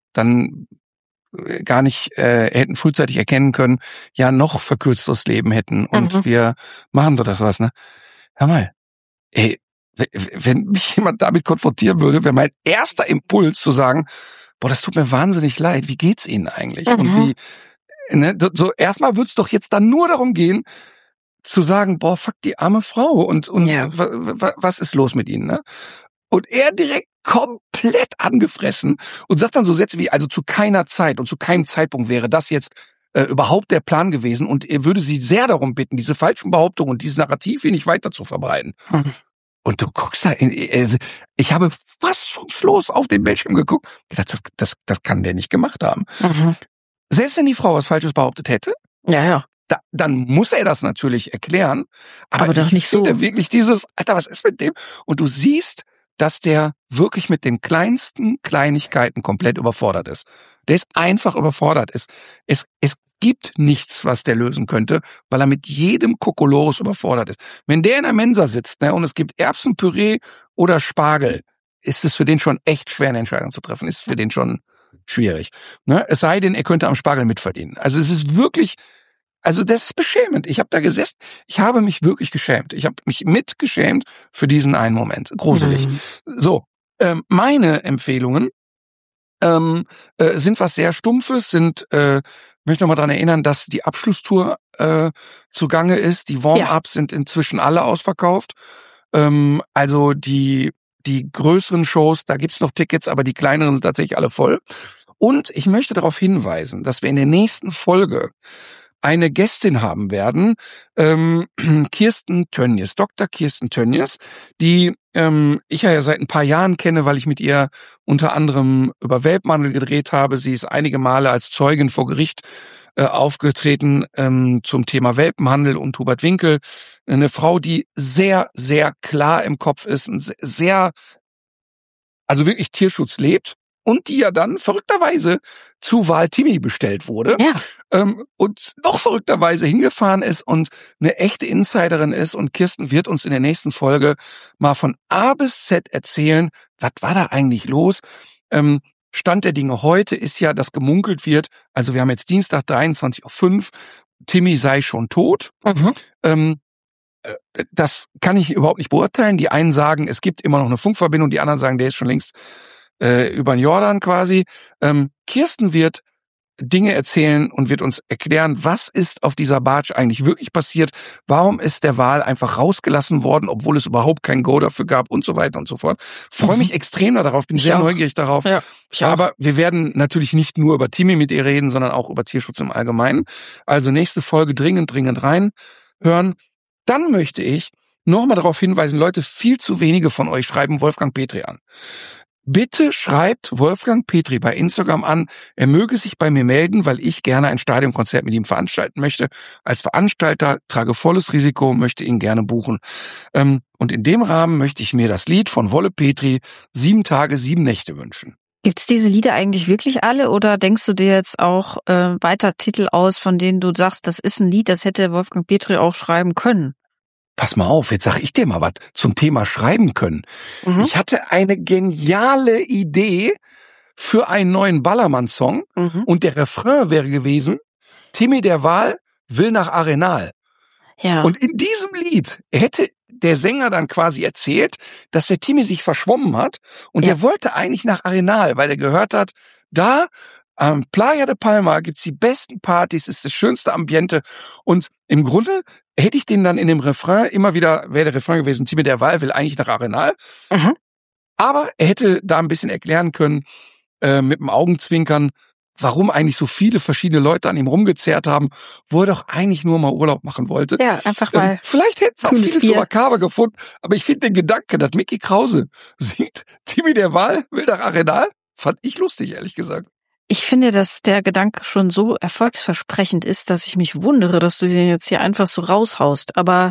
dann äh, gar nicht äh, hätten frühzeitig erkennen können, ja noch verkürzteres Leben hätten. Und Mhm. wir machen doch das was, ne? Hör mal, ey, w- w- wenn mich jemand damit konfrontieren würde, wäre mein erster Impuls zu sagen, boah, das tut mir wahnsinnig leid. Wie geht's Ihnen eigentlich? Mhm. Und wie, ne, so, so erstmal wird's doch jetzt dann nur darum gehen, zu sagen, boah, fuck die arme Frau und und Ja. wa, wa, was ist los mit Ihnen, ne? Und er direkt komplett angefressen und sagt dann so Sätze wie, also zu keiner Zeit und zu keinem Zeitpunkt wäre das jetzt äh, überhaupt der Plan gewesen und er würde Sie sehr darum bitten, diese falschen Behauptungen und dieses Narrativ hier nicht weiter zu verbreiten. Mhm. Und du guckst da, in, äh, ich habe fassungslos auf den Bildschirm geguckt, gedacht, das, das, das kann der nicht gemacht haben. Mhm. Selbst wenn die Frau was Falsches behauptet hätte, Ja, ja. da, dann muss er das natürlich erklären. Aber, Aber doch ich nicht so. finde wirklich dieses, Alter, was ist mit dem? Und du siehst, dass der wirklich mit den kleinsten Kleinigkeiten komplett überfordert ist. Der ist einfach überfordert. Es, es, es gibt nichts, was der lösen könnte, weil er mit jedem Kokolores überfordert ist. Wenn der in der Mensa sitzt, ne, und es gibt Erbsenpüree oder Spargel, ist es für den schon echt schwer, eine Entscheidung zu treffen. Ist für den schon schwierig. Ne? Es sei denn, er könnte am Spargel mitverdienen. Also es ist wirklich, also das ist beschämend. Ich habe da gesessen, ich habe mich wirklich geschämt. Ich habe mich mitgeschämt für diesen einen Moment. Gruselig. Mhm. So, ähm, meine Empfehlungen ähm, äh, sind was sehr Stumpfes, sind, äh, möchte noch mal daran erinnern, dass die Abschlusstour äh, zugange ist. Die Warm-Ups sind inzwischen alle ausverkauft. Ähm, also die die größeren Shows, da gibt's noch Tickets, aber die kleineren sind tatsächlich alle voll. Und ich möchte darauf hinweisen, dass wir in der nächsten Folge eine Gästin haben werden, ähm, Kirsten Tönnies, Doktor Kirsten Tönnies, die ähm, ich ja seit ein paar Jahren kenne, weil ich mit ihr unter anderem über Welpenhandel gedreht habe. Sie ist einige Male als Zeugin vor Gericht äh, aufgetreten ähm, zum Thema Welpenhandel und Hubert Winkel. Eine Frau, die sehr, sehr klar im Kopf ist, und sehr, also wirklich Tierschutz lebt. Und die ja dann verrückterweise zu Wahl Timmy bestellt wurde. Ja. Ähm, und noch verrückterweise hingefahren ist und eine echte Insiderin ist. Und Kirsten wird uns in der nächsten Folge mal von A bis Z erzählen, was war da eigentlich los? Ähm, Stand der Dinge heute ist ja, dass gemunkelt wird, also wir haben jetzt Dienstag dreiundzwanzig Uhr fünf, Timmy sei schon tot. Mhm. Ähm, das kann ich überhaupt nicht beurteilen. Die einen sagen, es gibt immer noch eine Funkverbindung, die anderen sagen, der ist schon längst äh, über den Jordan quasi. Ähm, Kirsten wird Dinge erzählen und wird uns erklären, was ist auf dieser Barge eigentlich wirklich passiert, warum ist der Wal einfach rausgelassen worden, obwohl es überhaupt kein Go dafür gab und so weiter und so fort. Freue Mhm. mich extrem darauf, bin Ich sehr auch. neugierig darauf. Ja, ich auch. Aber wir werden natürlich nicht nur über Timmy mit ihr reden, sondern auch über Tierschutz im Allgemeinen. Also nächste Folge dringend, dringend reinhören. Dann möchte ich nochmal darauf hinweisen, Leute, viel zu wenige von euch schreiben Wolfgang Petri an. Bitte schreibt Wolfgang Petri bei Instagram an, er möge sich bei mir melden, weil ich gerne ein Stadionkonzert mit ihm veranstalten möchte. Als Veranstalter trage volles Risiko, möchte ihn gerne buchen. Ähm, und in dem Rahmen möchte ich mir das Lied von Wolle Petri, Sieben Tage, Sieben Nächte wünschen. Gibt's diese Lieder eigentlich wirklich alle oder denkst du dir jetzt auch äh, weiter Titel aus, von denen du sagst, das ist ein Lied, das hätte Wolfgang Petri auch schreiben können? Pass mal auf, jetzt sag ich dir mal was zum Thema schreiben können. Mhm. Ich hatte eine geniale Idee für einen neuen Ballermann-Song Mhm. und der Refrain wäre gewesen, Timmy der Wal will nach Arenal. Ja. Und in diesem Lied hätte der Sänger dann quasi erzählt, dass der Timmy sich verschwommen hat und Ja. der wollte eigentlich nach Arenal, weil er gehört hat, da am Playa de Palma gibt's die besten Partys, ist das schönste Ambiente und im Grunde hätte ich den dann in dem Refrain immer wieder, wäre der Refrain gewesen, Timmy der Wal will eigentlich nach Arenal, Mhm. aber er hätte da ein bisschen erklären können, äh, mit dem Augenzwinkern, warum eigentlich so viele verschiedene Leute an ihm rumgezerrt haben, wo er doch eigentlich nur mal Urlaub machen wollte. Ja, einfach Ähm, mal. vielleicht hätten es auch kühles viele Bier. zu makaber gefunden, aber ich finde den Gedanken, dass Micky Krause singt, Timmy der Wal will nach Arenal, fand ich lustig, ehrlich gesagt. Ich finde, dass der Gedanke schon so erfolgsversprechend ist, dass ich mich wundere, dass du den jetzt hier einfach so raushaust. Aber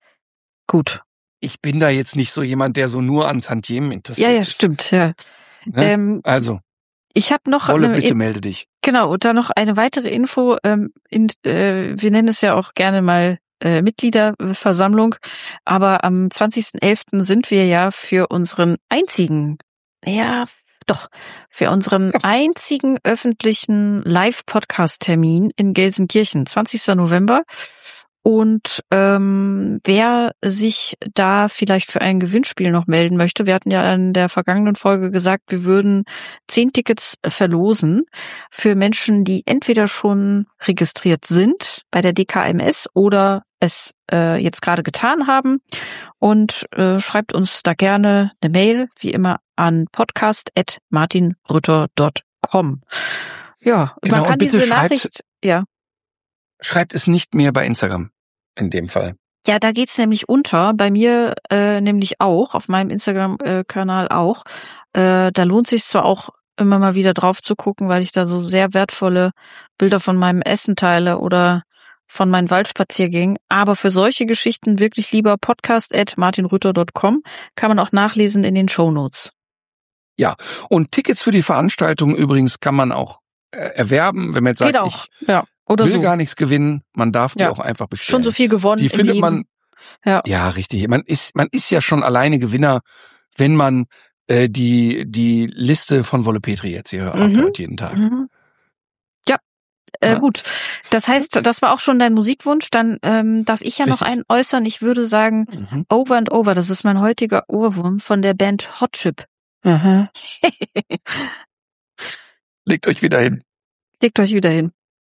gut. Ich bin da jetzt nicht so jemand, der so nur an Tantiemen interessiert Ja, ja, ist. stimmt. Ja. Ne? Ähm, Also, ich habe noch Wolle, eine, bitte melde dich. genau, und dann noch eine weitere Info. Ähm, in, äh, wir nennen es ja auch gerne mal äh, Mitgliederversammlung, aber am zwanzigsten elften sind wir ja für unseren einzigen, ja, doch, für unseren einzigen öffentlichen Live-Podcast-Termin in Gelsenkirchen, zwanzigsten November. Und ähm, wer sich da vielleicht für ein Gewinnspiel noch melden möchte, wir hatten ja in der vergangenen Folge gesagt, wir würden zehn Tickets verlosen für Menschen, die entweder schon registriert sind bei der D K M S oder es äh, jetzt gerade getan haben. Und äh, schreibt uns da gerne eine Mail, wie immer, an podcast at martinrütter dot com. Ja, Genau, man und kann bitte diese schreibt- Nachricht, ja. Schreibt es nicht mehr bei Instagram, in dem Fall. Ja, da geht's nämlich unter, bei mir äh, nämlich auch, auf meinem Instagram-Kanal auch. Äh, da lohnt sich zwar auch immer mal wieder drauf zu gucken, weil ich da so sehr wertvolle Bilder von meinem Essen teile oder von meinen Waldspaziergängen, aber für solche Geschichten wirklich lieber podcast at martinrütter dot com, kann man auch nachlesen in den Shownotes. Ja, und Tickets für die Veranstaltung übrigens kann man auch äh, erwerben, wenn man jetzt sagt, Geht auch, ja. Oder ich will so. gar nichts gewinnen, man darf die Ja. auch einfach bestellen. Schon so viel gewonnen Die im findet Leben. man, Ja. ja, richtig. Man ist, man ist ja schon alleine Gewinner, wenn man äh, die die Liste von Wolle Petri jetzt hier Mhm. abhört jeden Tag. Mhm. Ja, äh, Ja. gut. Das heißt, das war auch schon dein Musikwunsch. Dann ähm, darf ich ja noch Richtig. einen äußern. Ich würde sagen, Mhm. Over and Over. Das ist mein heutiger Ohrwurm von der Band Hot Chip. Mhm. Legt euch wieder hin. Legt euch wieder hin.